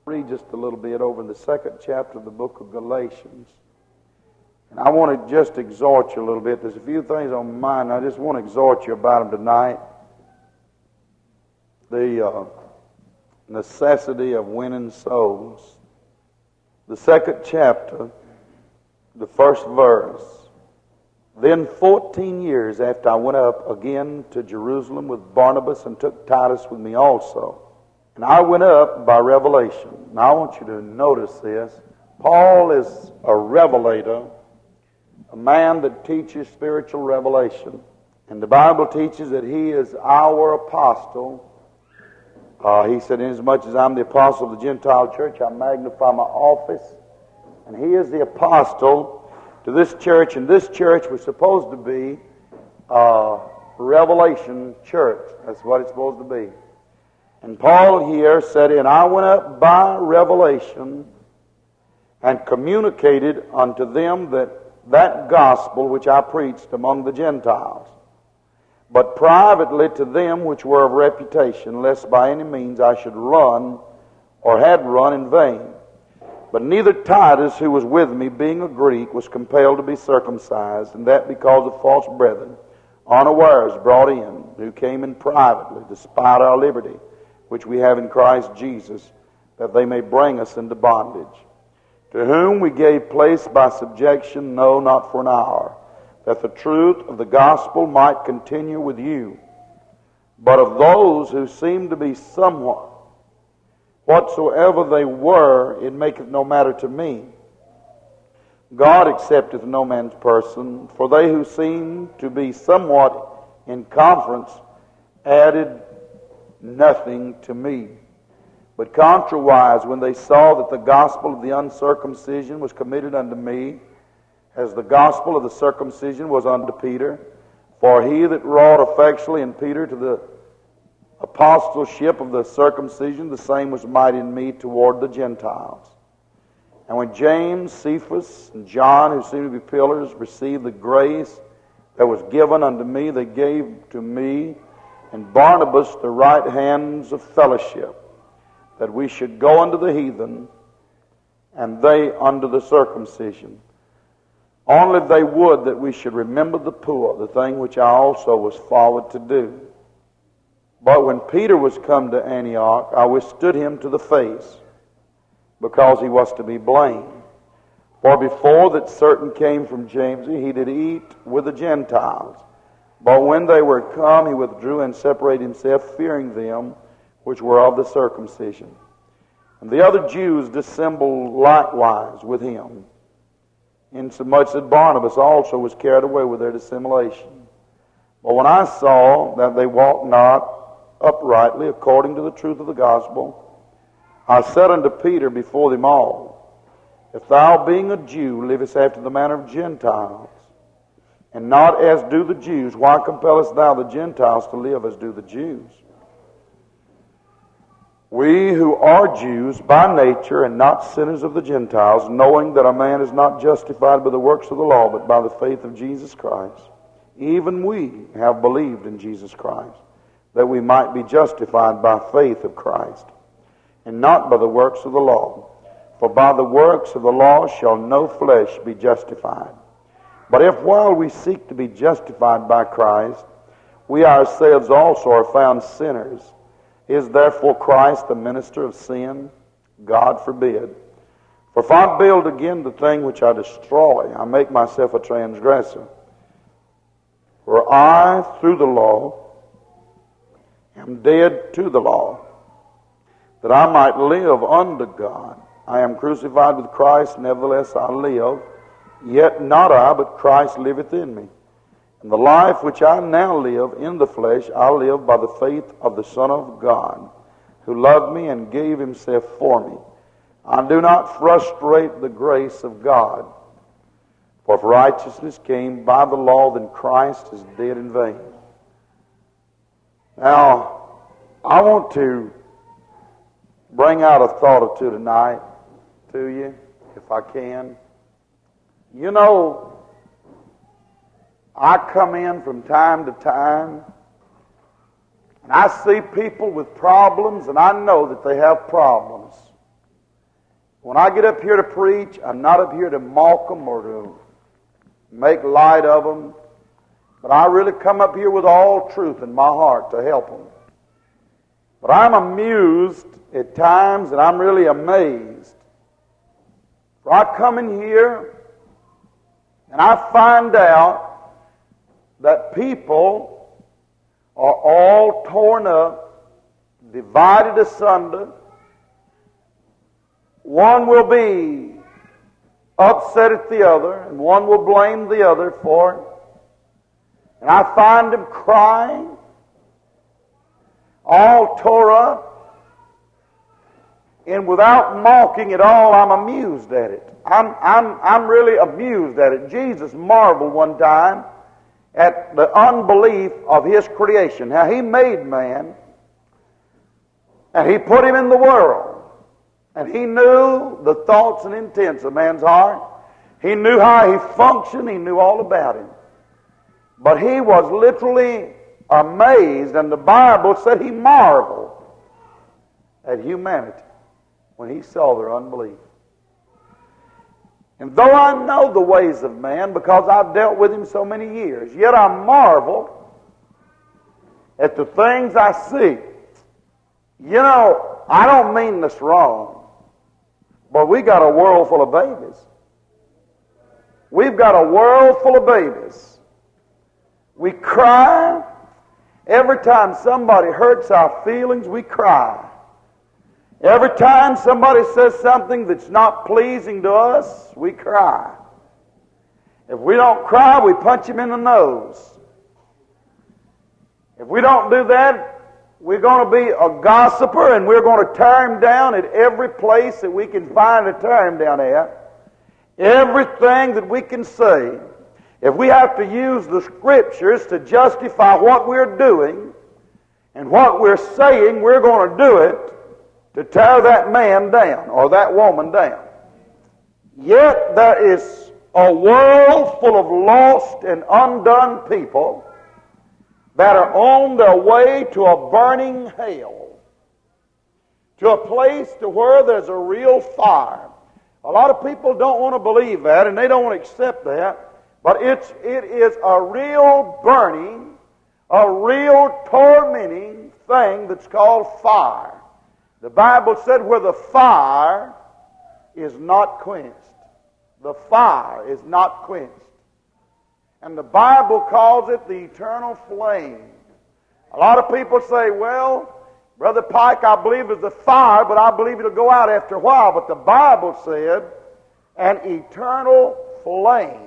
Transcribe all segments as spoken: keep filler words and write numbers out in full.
Read just a little bit over in the second chapter of the book of Galatians. And I want to just exhort you a little bit. There's a few things on my mind. I just want to exhort you about them tonight. The uh, necessity of winning souls. The second chapter, the first verse. Then fourteen years after I went up again to Jerusalem with Barnabas and took Titus with me also. And I went up by revelation. Now I want you to notice this. Paul is a revelator, a man that teaches spiritual revelation. And the Bible teaches that he is our apostle. Uh, he said, inasmuch as I'm the apostle of the Gentile church, I magnify my office. And he is the apostle to this church. And this church was supposed to be a revelation church. That's what it's supposed to be. And Paul here said, and I went up by revelation and communicated unto them that that gospel which I preached among the Gentiles, but privately to them which were of reputation, lest by any means I should run or had run in vain. But neither Titus, who was with me, being a Greek, was compelled to be circumcised, and that because of false brethren, unawares brought in, who came in privately to spite our liberty, which we have in Christ Jesus, that they may bring us into bondage. To whom we gave place by subjection, no, not for an hour, that the truth of the gospel might continue with you. But of those who seem to be somewhat, whatsoever they were, it maketh no matter to me. God accepteth no man's person, for they who seem to be somewhat in conference added nothing to me. But contrariwise, when they saw that the gospel of the uncircumcision was committed unto me, as the gospel of the circumcision was unto Peter, for he that wrought effectually in Peter to the apostleship of the circumcision, the same was mighty in me toward the Gentiles. And when James, Cephas, and John, who seemed to be pillars, received the grace that was given unto me, they gave to me and Barnabas the right hands of fellowship, that we should go unto the heathen, and they unto the circumcision. Only they would that we should remember the poor, the thing which I also was forward to do. But when Peter was come to Antioch, I withstood him to the face, because he was to be blamed. For before that certain came from James, he did eat with the Gentiles. But when they were come, he withdrew and separated himself, fearing them which were of the circumcision. And the other Jews dissembled likewise with him, insomuch that Barnabas also was carried away with their dissimulation. But when I saw that they walked not uprightly according to the truth of the gospel, I said unto Peter before them all, if thou, being a Jew, livest after the manner of Gentiles, and not as do the Jews, why compellest thou the Gentiles to live as do the Jews? We who are Jews by nature and not sinners of the Gentiles, knowing that a man is not justified by the works of the law, but by the faith of Jesus Christ, even we have believed in Jesus Christ, that we might be justified by faith of Christ, and not by the works of the law. For by the works of the law shall no flesh be justified. But if while we seek to be justified by Christ, we ourselves also are found sinners, is therefore Christ the minister of sin? God forbid. For if I build again the thing which I destroy, I make myself a transgressor. For I, through the law, am dead to the law, that I might live unto God. I am crucified with Christ, nevertheless I live. Yet not I, but Christ liveth in me. And the life which I now live in the flesh, I live by the faith of the Son of God, who loved me and gave himself for me. I do not frustrate the grace of God. For if righteousness came by the law, then Christ is dead in vain. Now, I want to bring out a thought or two tonight to you, if I can. You know, I come in from time to time, and I see people with problems, and I know that they have problems. When I get up here to preach, I'm not up here to mock them or to make light of them, but I really come up here with all truth in my heart to help them. But I'm amused at times, and I'm really amazed. For I come in here, and I find out that people are all torn up, divided asunder. One will be upset at the other, and one will blame the other for it. And I find them crying, all tore up. And without mocking at all, I'm amused at it. I'm, I'm, I'm really amused at it. Jesus marveled one time at the unbelief of His creation. How He made man, and He put him in the world. And He knew the thoughts and intents of man's heart. He knew how he functioned. He knew all about him. But He was literally amazed, and the Bible said He marveled at humanity when He saw their unbelief. And though I know the ways of man, because I've dealt with him so many years, yet I marvel at the things I see. You know, I don't mean this wrong, but we got a world full of babies. We've got a world full of babies. We cry. Every time somebody hurts our feelings, we cry. Every time somebody says something that's not pleasing to us, we cry. If we don't cry, we punch him in the nose. If we don't do that, we're going to be a gossiper, and we're going to tear him down at every place that we can find to tear him down at. Everything that we can say. If we have to use the Scriptures to justify what we're doing and what we're saying, we're going to do it to tear that man down or that woman down. Yet there is a world full of lost and undone people that are on their way to a burning hell, to a place to where there's a real fire. A lot of people don't want to believe that, and they don't want to accept that, but it's, it is a real burning, a real tormenting thing that's called fire. The Bible said where the fire is not quenched. The fire is not quenched. And the Bible calls it the eternal flame. A lot of people say, well, Brother Pike, I believe it's the fire, but I believe it'll go out after a while. But the Bible said an eternal flame.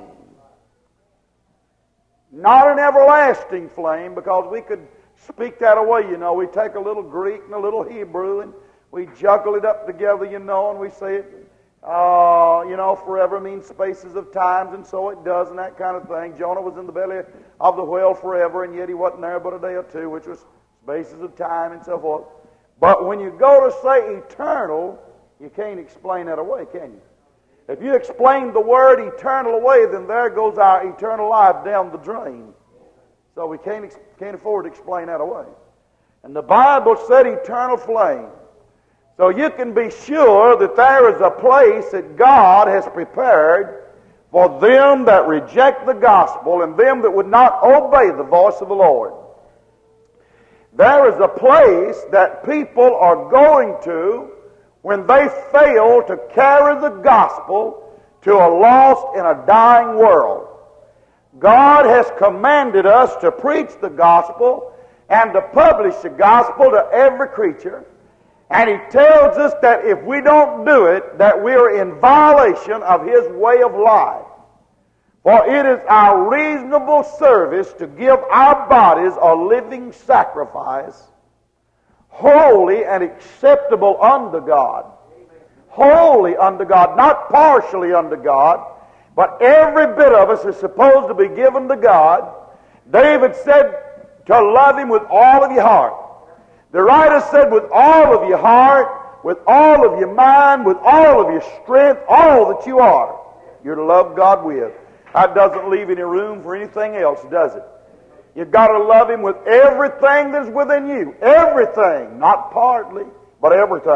Not an everlasting flame, because we could speak that away, you know. We take a little Greek and a little Hebrew, and we juggle it up together, you know, and we say it, uh, you know, forever means spaces of times, and so it does, and that kind of thing. Jonah was in the belly of the whale forever, and yet he wasn't there but a day or two, which was spaces of time and so forth. But when you go to say eternal, you can't explain that away, can you? If you explain the word eternal away, then there goes our eternal life down the drain. So we can't, can't afford to explain that away. And the Bible said eternal flame. So you can be sure that there is a place that God has prepared for them that reject the gospel and them that would not obey the voice of the Lord. There is a place that people are going to when they fail to carry the gospel to a lost and a dying world. God has commanded us to preach the gospel and to publish the gospel to every creature. And He tells us that if we don't do it, that we are in violation of His way of life. For it is our reasonable service to give our bodies a living sacrifice, holy and acceptable unto God. Wholly unto God, not partially unto God, but every bit of us is supposed to be given to God. David said to love Him with all of your heart. The writer said with all of your heart, with all of your mind, with all of your strength, all that you are, you're to love God with. That doesn't leave any room for anything else, does it? You've got to love Him with everything that's within you. Everything. Not partly, but everything.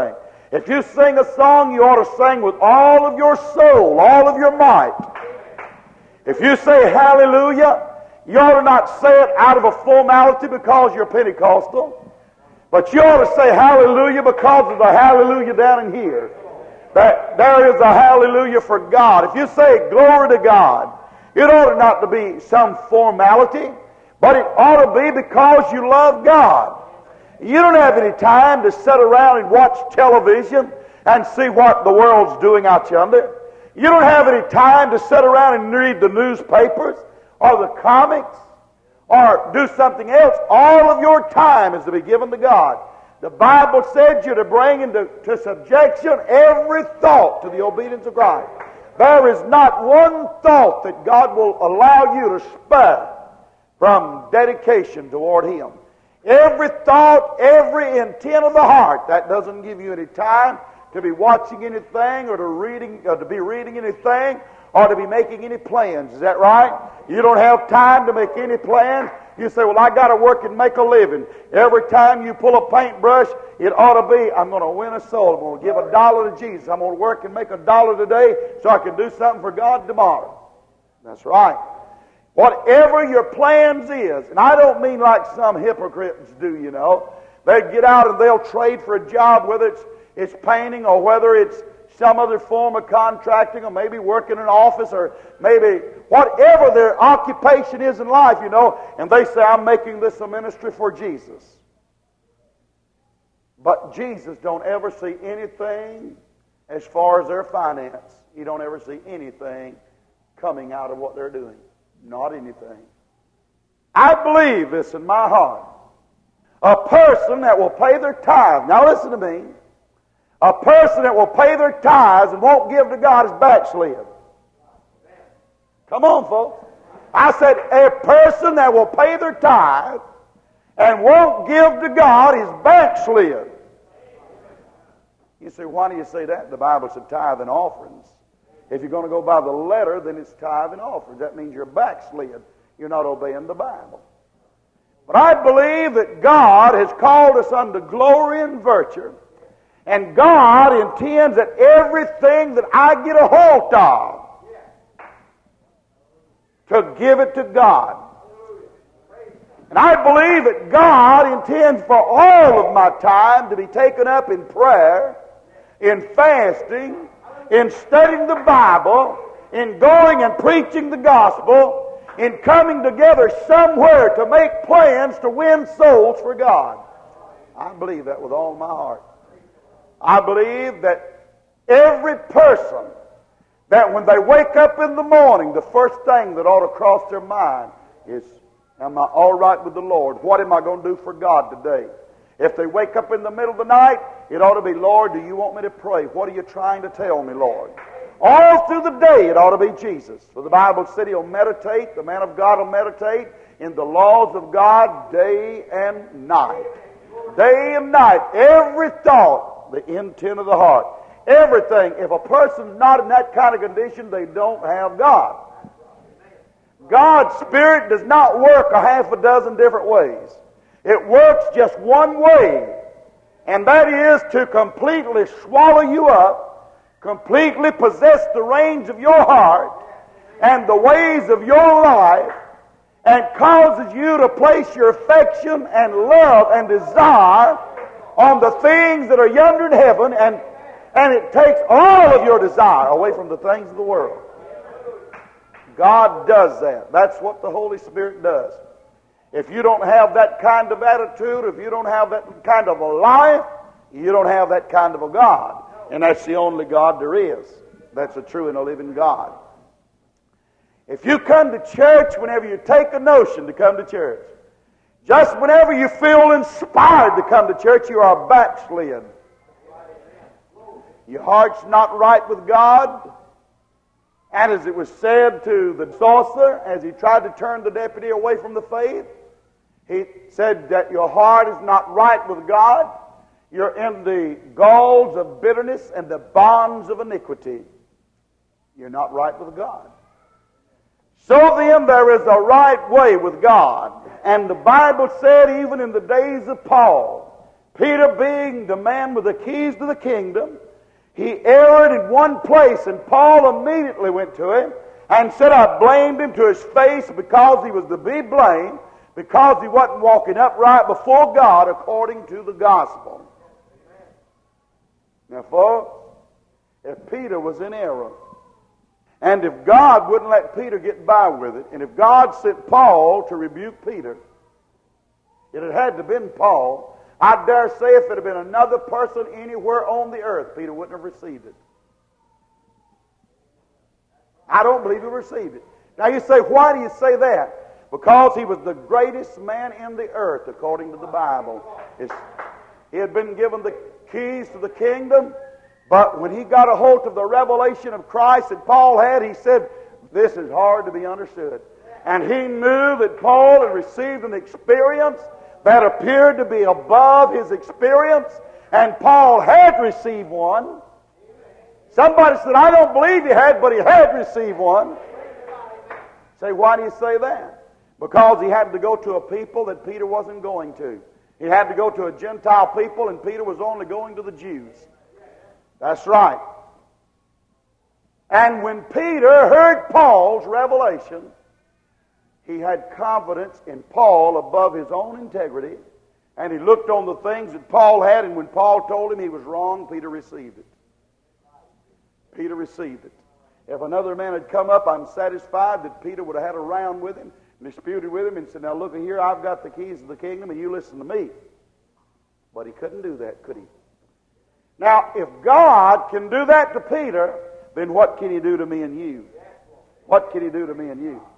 If you sing a song, you ought to sing with all of your soul, all of your might. If you say hallelujah, you ought to not say it out of a formality because you're Pentecostal, but you ought to say hallelujah because of the hallelujah down in here. That there is a hallelujah for God. If you say glory to God, it ought not to be some formality, but it ought to be because you love God. You don't have any time to sit around and watch television and see what the world's doing out yonder. You don't have any time to sit around and read the newspapers or the comics or do something else. All of your time is to be given to God. The Bible said you're to bring into to subjection every thought to the obedience of Christ. There is not one thought that God will allow you to spare from dedication toward Him. Every thought, every intent of the heart. That doesn't give you any time to be watching anything or to reading or to be reading anything or to be making any plans. Is that right? You don't have time to make any plans. You say, well, I got to work and make a living. Every time you pull a paintbrush, it ought to be, I'm going to win a soul. I'm going to give a dollar to Jesus. I'm going to work and make a dollar today so I can do something for God tomorrow. That's right. Whatever your plans is, and I don't mean like some hypocrites do, you know. They get out and they'll trade for a job, whether it's, it's painting or whether it's some other form of contracting or maybe working in an office or maybe whatever their occupation is in life, you know, and they say, I'm making this a ministry for Jesus. But Jesus don't ever see anything as far as their finance. You don't ever see anything coming out of what they're doing. Not anything. I believe this in my heart. A person that will pay their tithe. Now listen to me. A person that will pay their tithes and won't give to God is backslid. Come on, folks. I said a person that will pay their tithe and won't give to God is backslid. You say, why do you say that? The Bible said tithe and offerings. If you're going to go by the letter, then it's tithe and offerings. That means you're backslid. You're not obeying the Bible. But I believe that God has called us unto glory and virtue. And God intends that everything that I get a hold of, to give it to God. And I believe that God intends for all of my time to be taken up in prayer, in fasting, in studying the Bible, in going and preaching the gospel, in coming together somewhere to make plans to win souls for God. I believe that with all my heart. I believe that every person that when they wake up in the morning, the first thing that ought to cross their mind is, am I all right with the Lord? What am I going to do for God today? If they wake up in the middle of the night, it ought to be, Lord, do you want me to pray? What are you trying to tell me, Lord? All through the day, it ought to be Jesus. For the Bible said He'll meditate, the man of God will meditate in the laws of God day and night. Day and night, every thought, the intent of the heart, everything. If a person's not in that kind of condition, they don't have God. God's Spirit does not work a half a dozen different ways. It works just one way, and that is to completely swallow you up, completely possess the reins of your heart and the ways of your life, and causes you to place your affection and love and desire on the things that are yonder in heaven, and, and it takes all of your desire away from the things of the world. God does that. That's what the Holy Spirit does. If you don't have that kind of attitude, if you don't have that kind of a life, you don't have that kind of a God. And that's the only God there is. That's a true and a living God. If you come to church whenever you take a notion to come to church, just whenever you feel inspired to come to church, you are backslid. Your heart's not right with God. And as it was said to the sorcerer, as he tried to turn the deputy away from the faith, he said that your heart is not right with God. You're in the galls of bitterness and the bonds of iniquity. You're not right with God. So then there is a right way with God. And the Bible said even in the days of Paul, Peter, being the man with the keys to the kingdom, he erred in one place, and Paul immediately went to him and said, I blamed him to his face because he was to be blamed, because he wasn't walking upright before God according to the gospel. Now, folks, if Peter was in error, and if God wouldn't let Peter get by with it, and if God sent Paul to rebuke Peter, it had had to have been Paul. I dare say if it had been another person anywhere on the earth, Peter wouldn't have received it. I don't believe he received it. Now you say, why do you say that? Because he was the greatest man in the earth, according to the Bible. It's, he had been given the keys to the kingdom, but when he got a hold of the revelation of Christ that Paul had, he said, this is hard to be understood. And he knew that Paul had received an experience that appeared to be above his experience, and Paul had received one. Somebody said, I don't believe he had, but he had received one. Say, why do you say that? Because he had to go to a people that Peter wasn't going to. He had to go to a Gentile people, and Peter was only going to the Jews. That's right. And when Peter heard Paul's revelation, he had confidence in Paul above his own integrity, and he looked on the things that Paul had, and when Paul told him he was wrong, Peter received it. Peter received it. If another man had come up, I'm satisfied that Peter would have had a round with him, disputed with him, and said, now look here, I've got the keys of the kingdom, and you listen to me. But he couldn't do that, could he? Now, if God can do that to Peter, then what can he do to me and you? What can he do to me and you?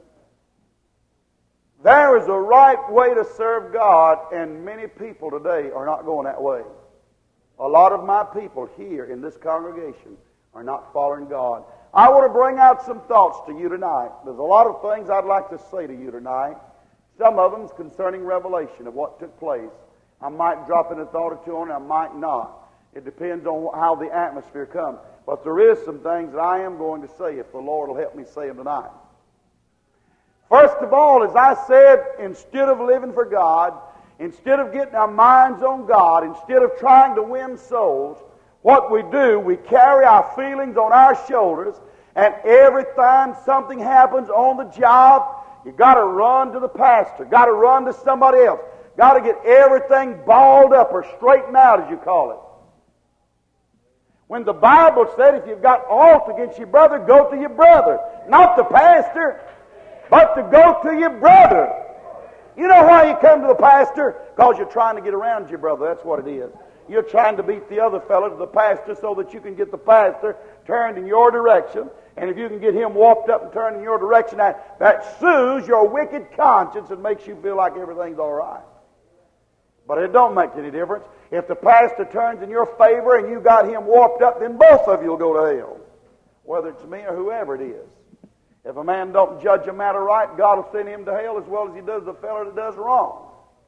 There is a right way to serve God, and many people today are not going that way. A lot of my people here in this congregation are not following God. I want to bring out some thoughts to you tonight. There's a lot of things I'd like to say to you tonight. Some of them is concerning revelation of what took place. I might drop in a thought or two on it, I might not. It depends on how the atmosphere comes. But there is some things that I am going to say if the Lord will help me say them tonight. First of all, as I said, instead of living for God, instead of getting our minds on God, instead of trying to win souls, what we do, we carry our feelings on our shoulders, and every time something happens on the job, you got to run to the pastor, got to run to somebody else, got to get everything balled up or straightened out, as you call it. When the Bible said if you've got aught against your brother, go to your brother, not the pastor, but to go to your brother. You know why you come to the pastor? Because you're trying to get around your brother. That's what it is. You're trying to beat the other fellow to the pastor so that you can get the pastor turned in your direction. And if you can get him warped up and turned in your direction, that, that soothes your wicked conscience and makes you feel like everything's all right. But it don't make any difference. If the pastor turns in your favor and you got him warped up, then both of you will go to hell. Whether it's me or whoever it is. If a man don't judge a matter right, God will send him to hell as well as he does the fellow that does wrong.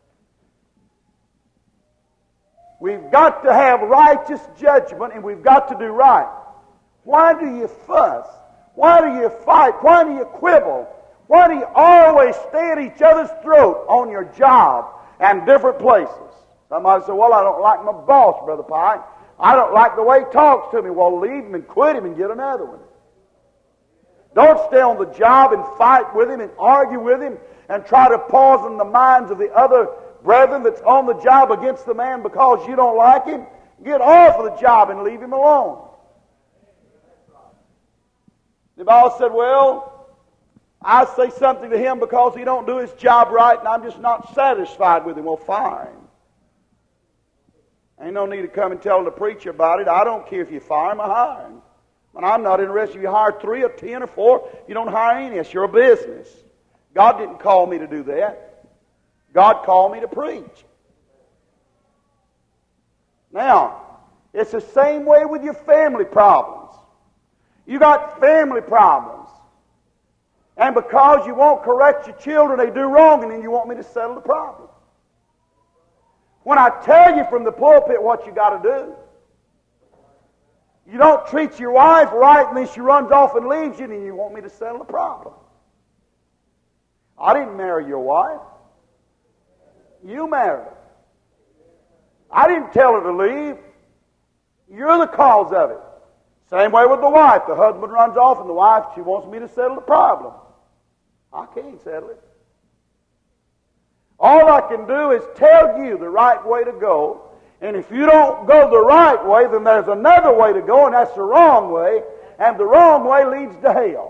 We've got to have righteous judgment, and we've got to do right. Why do you fuss? Why do you fight? Why do you quibble? Why do you always stay at each other's throat on your job and different places? Somebody say, well, I don't like my boss, Brother Pike. I don't like the way he talks to me. Well, leave him and quit him and get another one. Don't stay on the job and fight with him and argue with him and try to poison the minds of the other brethren that's on the job against the man because you don't like him. Get off of the job and leave him alone. The Bible said, well, I say something to him because he don't do his job right and I'm just not satisfied with him. Well, fine. Ain't no need to come and tell the preacher about it. I don't care if you fire him or hire him. And I'm not interested if you hire three or ten or four. You don't hire any. It's your business. God didn't call me to do that. God called me to preach. Now, it's the same way with your family problems. You got family problems. And because you won't correct your children, they do wrong, and then you want me to settle the problem. When I tell you from the pulpit what you got to do, you don't treat your wife right and then she runs off and leaves you, and you want me to settle the problem. I didn't marry your wife. You married her. I didn't tell her to leave. You're the cause of it. Same way with the wife. The husband runs off and the wife, she wants me to settle the problem. I can't settle it. All I can do is tell you the right way to go. And if you don't go the right way, then there's another way to go, and that's the wrong way. And the wrong way leads to hell.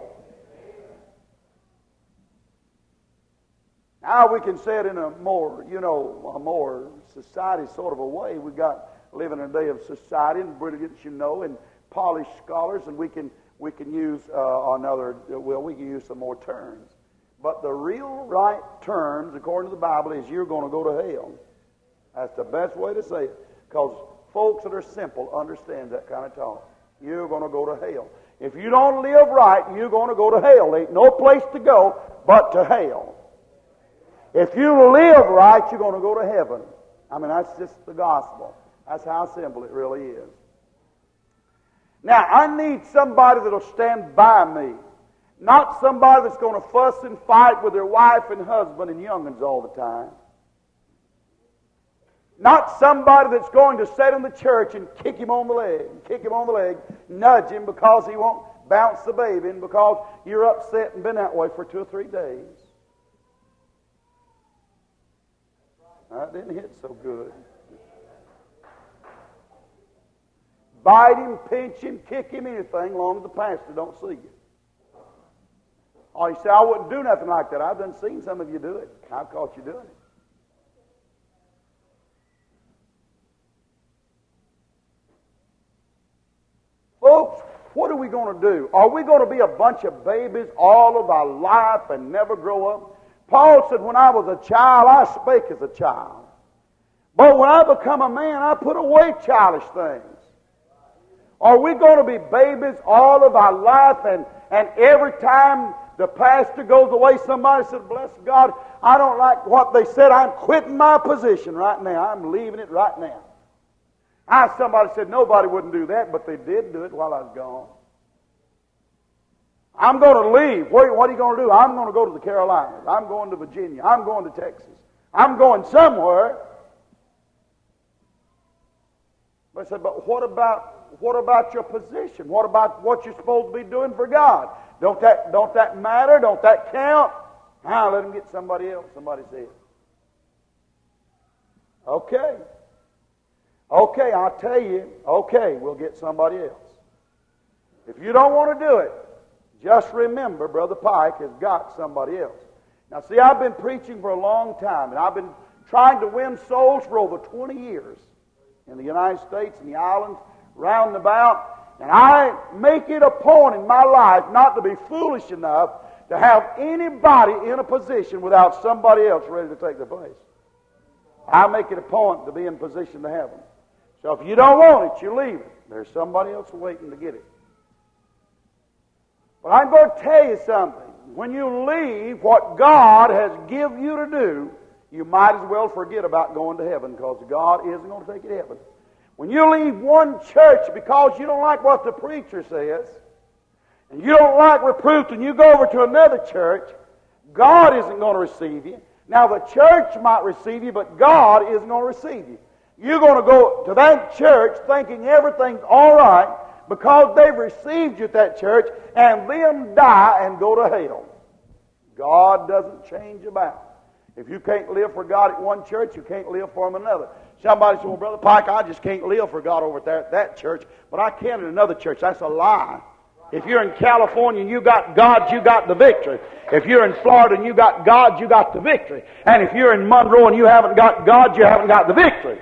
Now we can say it in a more, you know, a more society sort of a way. We've got living in a day of society and brilliance, you know, and polished scholars, and we can we can use uh, another. Well, we can use some more terms. But the real right terms, according to the Bible, is you're going to go to hell. That's the best way to say it, because folks that are simple understand that kind of talk. You're going to go to hell. If you don't live right, you're going to go to hell. There ain't no place to go but to hell. If you live right, you're going to go to heaven. I mean, that's just the gospel. That's how simple it really is. Now, I need somebody that'll stand by me. Not somebody that's going to fuss and fight with their wife and husband and young'uns all the time. Not somebody that's going to sit in the church and kick him on the leg, kick him on the leg, nudge him because he won't bounce the baby and because you're upset and been that way for two or three days. That didn't hit so good. Bite him, pinch him, kick him, anything, long as the pastor don't see you. Oh, you say, I wouldn't do nothing like that. I've done seen some of you do it. I've caught you doing it. Folks, what are we going to do? Are we going to be a bunch of babies all of our life and never grow up? Paul said, when I was a child, I spake as a child. But when I become a man, I put away childish things. Are we going to be babies all of our life, and, and every time the pastor goes away, somebody said, bless God, I don't like what they said. I'm quitting my position right now. I'm leaving it right now. I, somebody said nobody wouldn't do that, but they did do it while I was gone. I'm going to leave. What, what are you going to do? I'm going to go to the Carolinas. I'm going to Virginia. I'm going to Texas. I'm going somewhere. But I said, but what about what about your position? What about what you're supposed to be doing for God? Don't that don't that matter? Don't that count? Now let him get somebody else. Somebody said. Okay. Okay, I'll tell you. Okay, we'll get somebody else. If you don't want to do it, just remember, Brother Pike has got somebody else. Now, see, I've been preaching for a long time, and I've been trying to win souls for over twenty years in the United States and the islands, round and about, and I make it a point in my life not to be foolish enough to have anybody in a position without somebody else ready to take their place. I make it a point to be in position to have them. So if you don't want it, you leave it. There's somebody else waiting to get it. But I'm going to tell you something. When you leave what God has given you to do, you might as well forget about going to heaven, because God isn't going to take you to heaven. When you leave one church because you don't like what the preacher says, and you don't like reproof, and you go over to another church, God isn't going to receive you. Now the church might receive you, but God isn't going to receive you. You're going to go to that church thinking everything's all right because they've received you at that church, and then die and go to hell. God doesn't change about. If you can't live for God at one church, you can't live for Him in another. Somebody said, well, Brother Pike, I just can't live for God over there at that church, but I can in another church. That's a lie. If you're in California and you got God, you got the victory. If you're in Florida and you got God, you got the victory. And if you're in Monroe and you haven't got God, you haven't got the victory.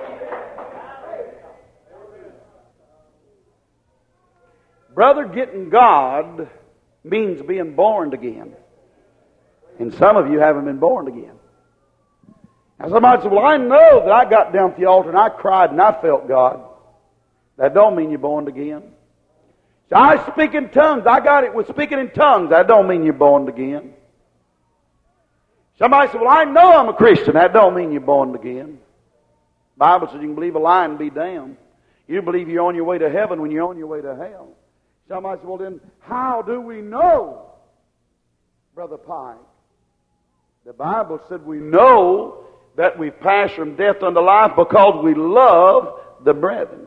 Brother, getting God means being born again. And some of you haven't been born again. Now somebody said, well, I know that I got down at the altar and I cried and I felt God. That don't mean you're born again. So I speak in tongues. I got it with speaking in tongues. That don't mean you're born again. Somebody said, well, I know I'm a Christian. That don't mean you're born again. The Bible says you can believe a lie and be damned. You believe you're on your way to heaven when you're on your way to hell. Somebody said, well, then how do we know, Brother Pike? The Bible said we know that we pass from death unto life? Because we love the brethren.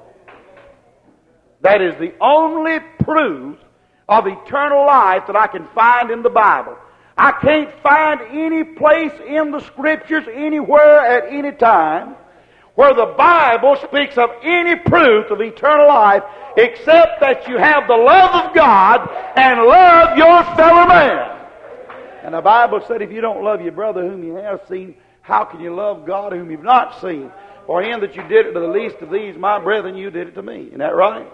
That is the only proof of eternal life that I can find in the Bible. I can't find any place in the Scriptures, anywhere, at any time, where the Bible speaks of any proof of eternal life, except that you have the love of God and love your fellow man. And the Bible said, if you don't love your brother whom you have seen, how can you love God whom you've not seen? For him that you did it to the least of these, my brethren, you did it to me. Isn't that right?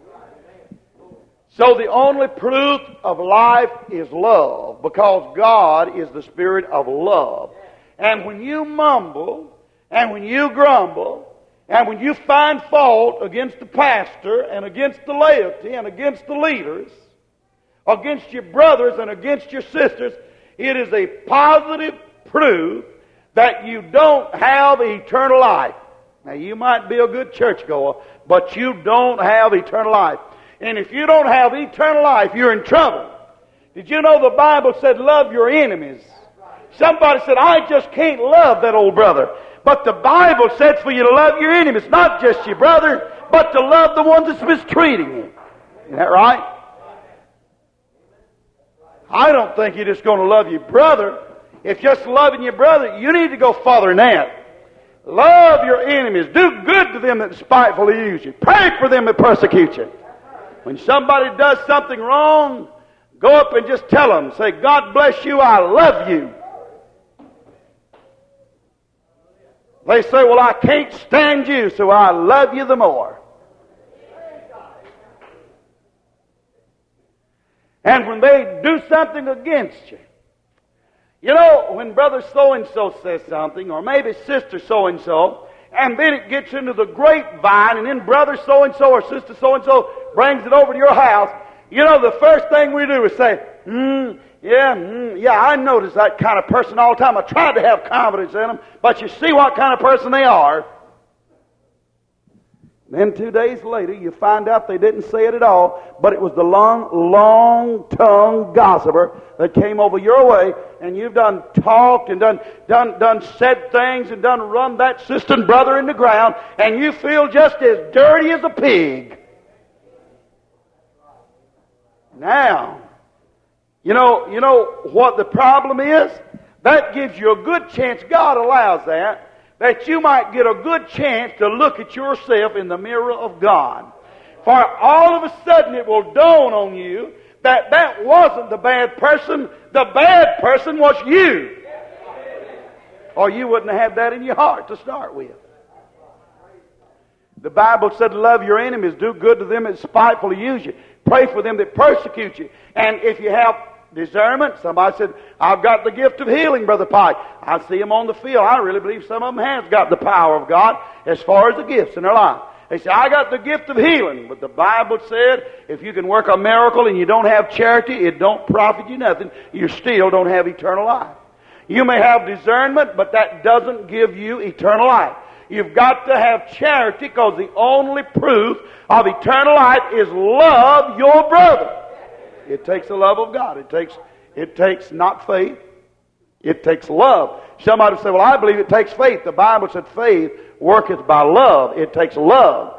So the only proof of life is love, because God is the Spirit of love. And when you mumble, and when you grumble, and when you find fault against the pastor, and against the laity, and against the leaders, against your brothers and against your sisters, it is a positive proof that you don't have eternal life. Now, you might be a good churchgoer, but you don't have eternal life. And if you don't have eternal life, you're in trouble. Did you know the Bible said, love your enemies? Somebody said, I just can't love that old brother. But the Bible said for you to love your enemies, not just your brother, but to love the one that's mistreating you. Isn't that right? I don't think you're just going to love your brother. If just loving your brother, you need to go farther than that. Love your enemies. Do good to them that despitefully use you. Pray for them that persecute you. When somebody does something wrong, go up and just tell them. Say, God bless you, I love you. They say, well, I can't stand you, so I love you the more. And when they do something against you, you know, when brother so-and-so says something, or maybe sister so-and-so, and then it gets into the grapevine, and then brother so-and-so or sister so-and-so brings it over to your house, you know, the first thing we do is say, hmm, yeah, mm, yeah, I notice that kind of person all the time. I tried to have confidence in them, but you see what kind of person they are. Then two days later, you find out they didn't say it at all, but it was the long, long-tongued gossiper that came over your way, and you've done talked and done, done, done said things and done run that sister and brother in the ground, and you feel just as dirty as a pig. Now, you know, you know what the problem is? That gives you a good chance, God allows that, that you might get a good chance to look at yourself in the mirror of God. For all of a sudden it will dawn on you that that wasn't the bad person, the bad person was you. Or you wouldn't have had that in your heart to start with. The Bible said, love your enemies, do good to them that spitefully use you. Pray for them that persecute you. And if you have discernment, somebody said, I've got the gift of healing, Brother Pike. I see them on the field. I really believe some of them have got the power of God as far as the gifts in their life. They say, I got the gift of healing. But the Bible said, if you can work a miracle and you don't have charity, it don't profit you nothing. You still don't have eternal life. You may have discernment, but that doesn't give you eternal life. You've got to have charity, because the only proof of eternal life is love your brother. It takes the love of God. It takes, it takes not faith. It takes love. Somebody say, well, I believe it takes faith. The Bible said faith worketh by love. It takes love.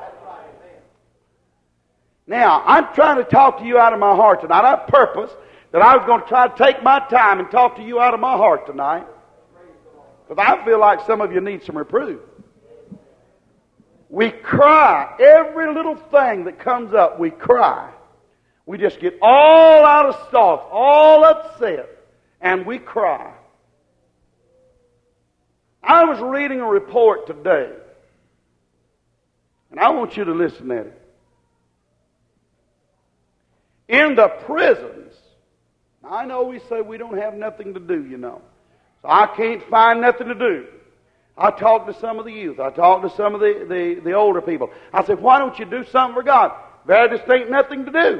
Now, I'm trying to talk to you out of my heart tonight. I purpose that I was going to try to take my time and talk to you out of my heart tonight, because I feel like some of you need some reproof. We cry. Every little thing that comes up, we cry. We just get all out of sorts, all upset, and we cry. I was reading a report today, and I want you to listen at it. In the prisons, I know we say we don't have nothing to do, you know. So I can't find nothing to do. I talked to some of the youth. I talked to some of the, the, the older people. I said, why don't you do something for God? There just ain't nothing to do.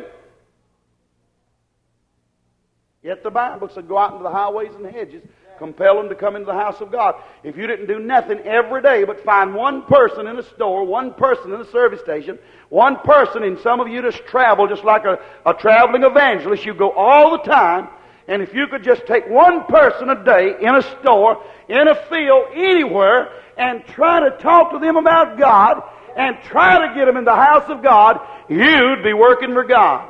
Yet the Bible said, go out into the highways and hedges, compel them to come into the house of God. If you didn't do nothing every day but find one person in a store, one person in a service station, one person, and some of you just travel just like a, a traveling evangelist. You go all the time, And if you could just take one person a day in a store, in a field, anywhere, and try to talk to them about God, and try to get them in the house of God, you'd be working for God.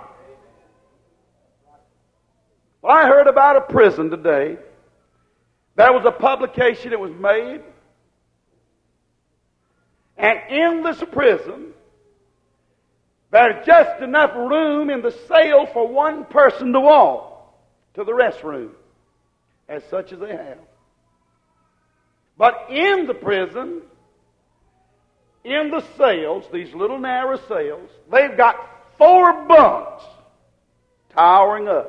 Well, I heard about a prison today. There was a publication that was made. And in this prison, there's just enough room in the cell for one person to walk to the restroom, as such as they have. But in the prison, in the cells, these little narrow cells, they've got four bunks towering up.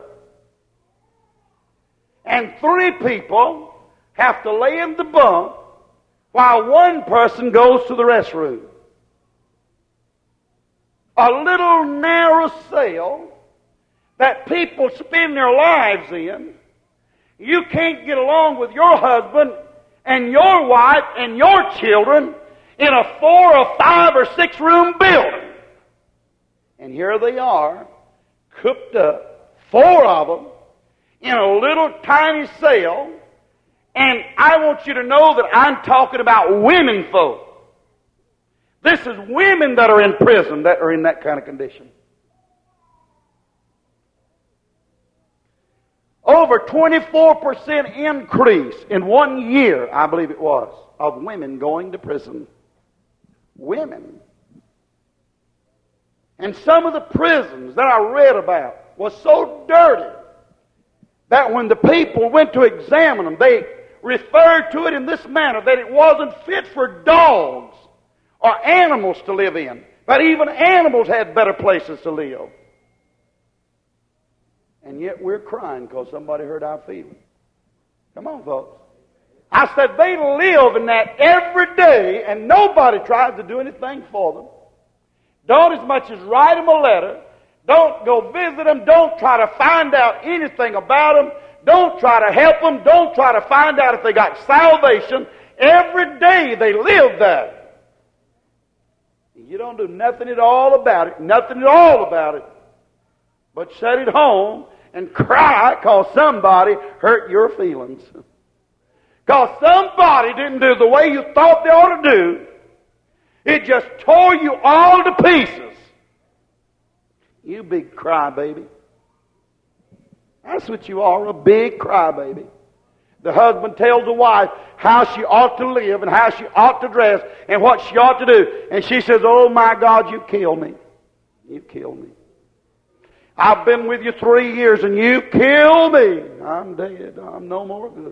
And three people have to lay in the bunk while one person goes to the restroom. A little narrow cell that people spend their lives in. You can't get along with your husband and your wife and your children in a four or five or six room building. And here they are, cooped up, four of them, in a little tiny cell. And I want you to know that I'm talking about women folk. This is women that are in prison that are in that kind of condition. Over twenty-four percent increase in one year, I believe it was, of women going to prison. Women. And some of the prisons that I read about was so dirty that when the people went to examine them, they referred to it in this manner, that it wasn't fit for dogs or animals to live in. But even animals had better places to live. And yet we're crying because somebody hurt our feelings. Come on, folks. I said they live in that every day and nobody tries to do anything for them. Don't as much as write them a letter. Don't go visit them. Don't try to find out anything about them. Don't try to help them. Don't try to find out if they got salvation. Every day they live there. You don't do nothing at all about it. Nothing at all about it. But sit at home and cry because somebody hurt your feelings. Because somebody didn't do the way you thought they ought to do. It just tore you all to pieces. You big crybaby. That's what you are, a big crybaby. The husband tells the wife how she ought to live and how she ought to dress and what she ought to do. And she says, oh my God, you killed me. You killed me. I've been with you three years and you killed me. I'm dead. I'm no more good.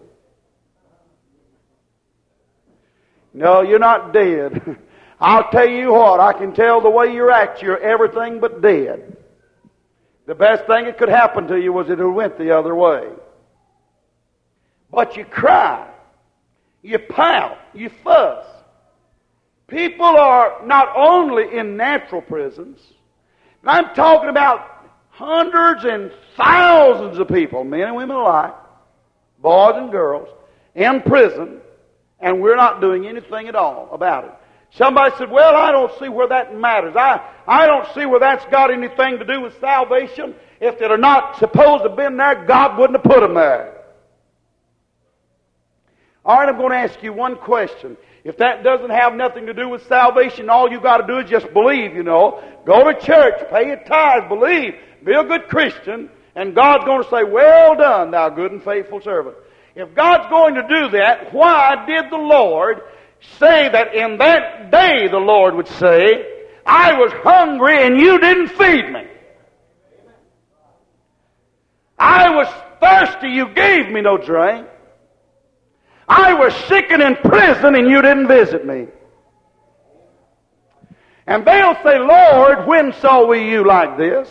No, you're not dead. I'll tell you what, I can tell the way you act, you're everything but dead. The best thing that could happen to you was that it went the other way. But you cry, you pout, you fuss. People are not only in natural prisons, but I'm talking about hundreds and thousands of people, men and women alike, boys and girls, in prison, and we're not doing anything at all about it. Somebody said, well, I don't see where that matters. I, I don't see where that's got anything to do with salvation. If they're not supposed to have been there, God wouldn't have put them there. All right, I'm going to ask you one question. If that doesn't have nothing to do with salvation, all you got to do is just believe, you know. Go to church, pay your tithes, believe, be a good Christian, and God's going to say, well done, thou good and faithful servant. If God's going to do that, why did the Lord say that in that day the Lord would say, I was hungry and you didn't feed me. I was thirsty, you gave me no drink. I was sick and in prison and you didn't visit me. And they'll say, Lord, when saw we you like this?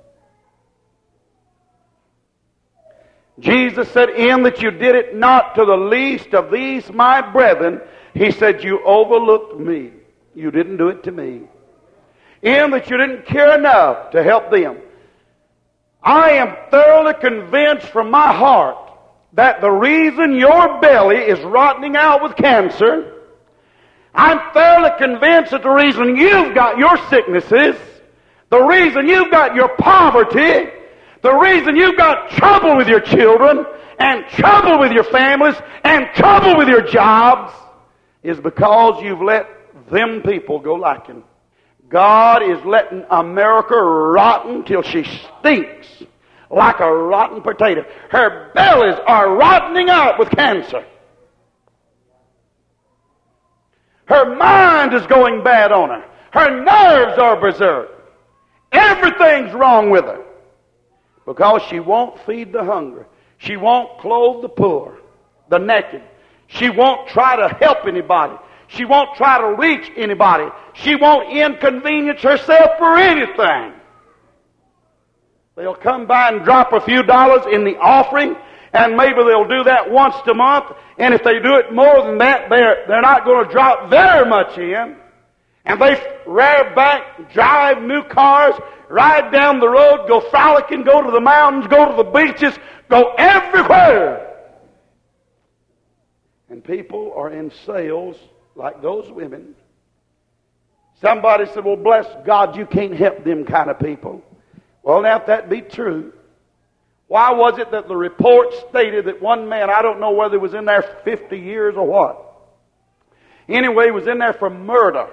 Jesus said, in that you did it not to the least of these my brethren, He said, you overlooked me. You didn't do it to me. In that you didn't care enough to help them. I am thoroughly convinced from my heart that the reason your belly is rotting out with cancer, I'm thoroughly convinced that the reason you've got your sicknesses, the reason you've got your poverty, The reason you've got trouble with your children and trouble with your families and trouble with your jobs is because you've let them people go lacking. God is letting America rotten till she stinks like a rotten potato. Her bellies are rotting out with cancer. Her mind is going bad on her. Her nerves are berserk. Everything's wrong with her. Because she won't feed the hungry. She won't clothe the poor, the naked. She won't try to help anybody. She won't try to reach anybody. She won't inconvenience herself for anything. They'll come by and drop a few dollars in the offering, and maybe they'll do that once a month. And if they do it more than that, they're, they're not going to drop very much in. And they rear back, drive new cars, ride down the road, go frolicking, go to the mountains, go to the beaches, go everywhere. And people are in sales like those women. Somebody said, well, bless God, you can't help them kind of people. Well, now, if that be true, why was it that the report stated that one man, I don't know whether he was in there fifty years or what, anyway, he was in there for murder.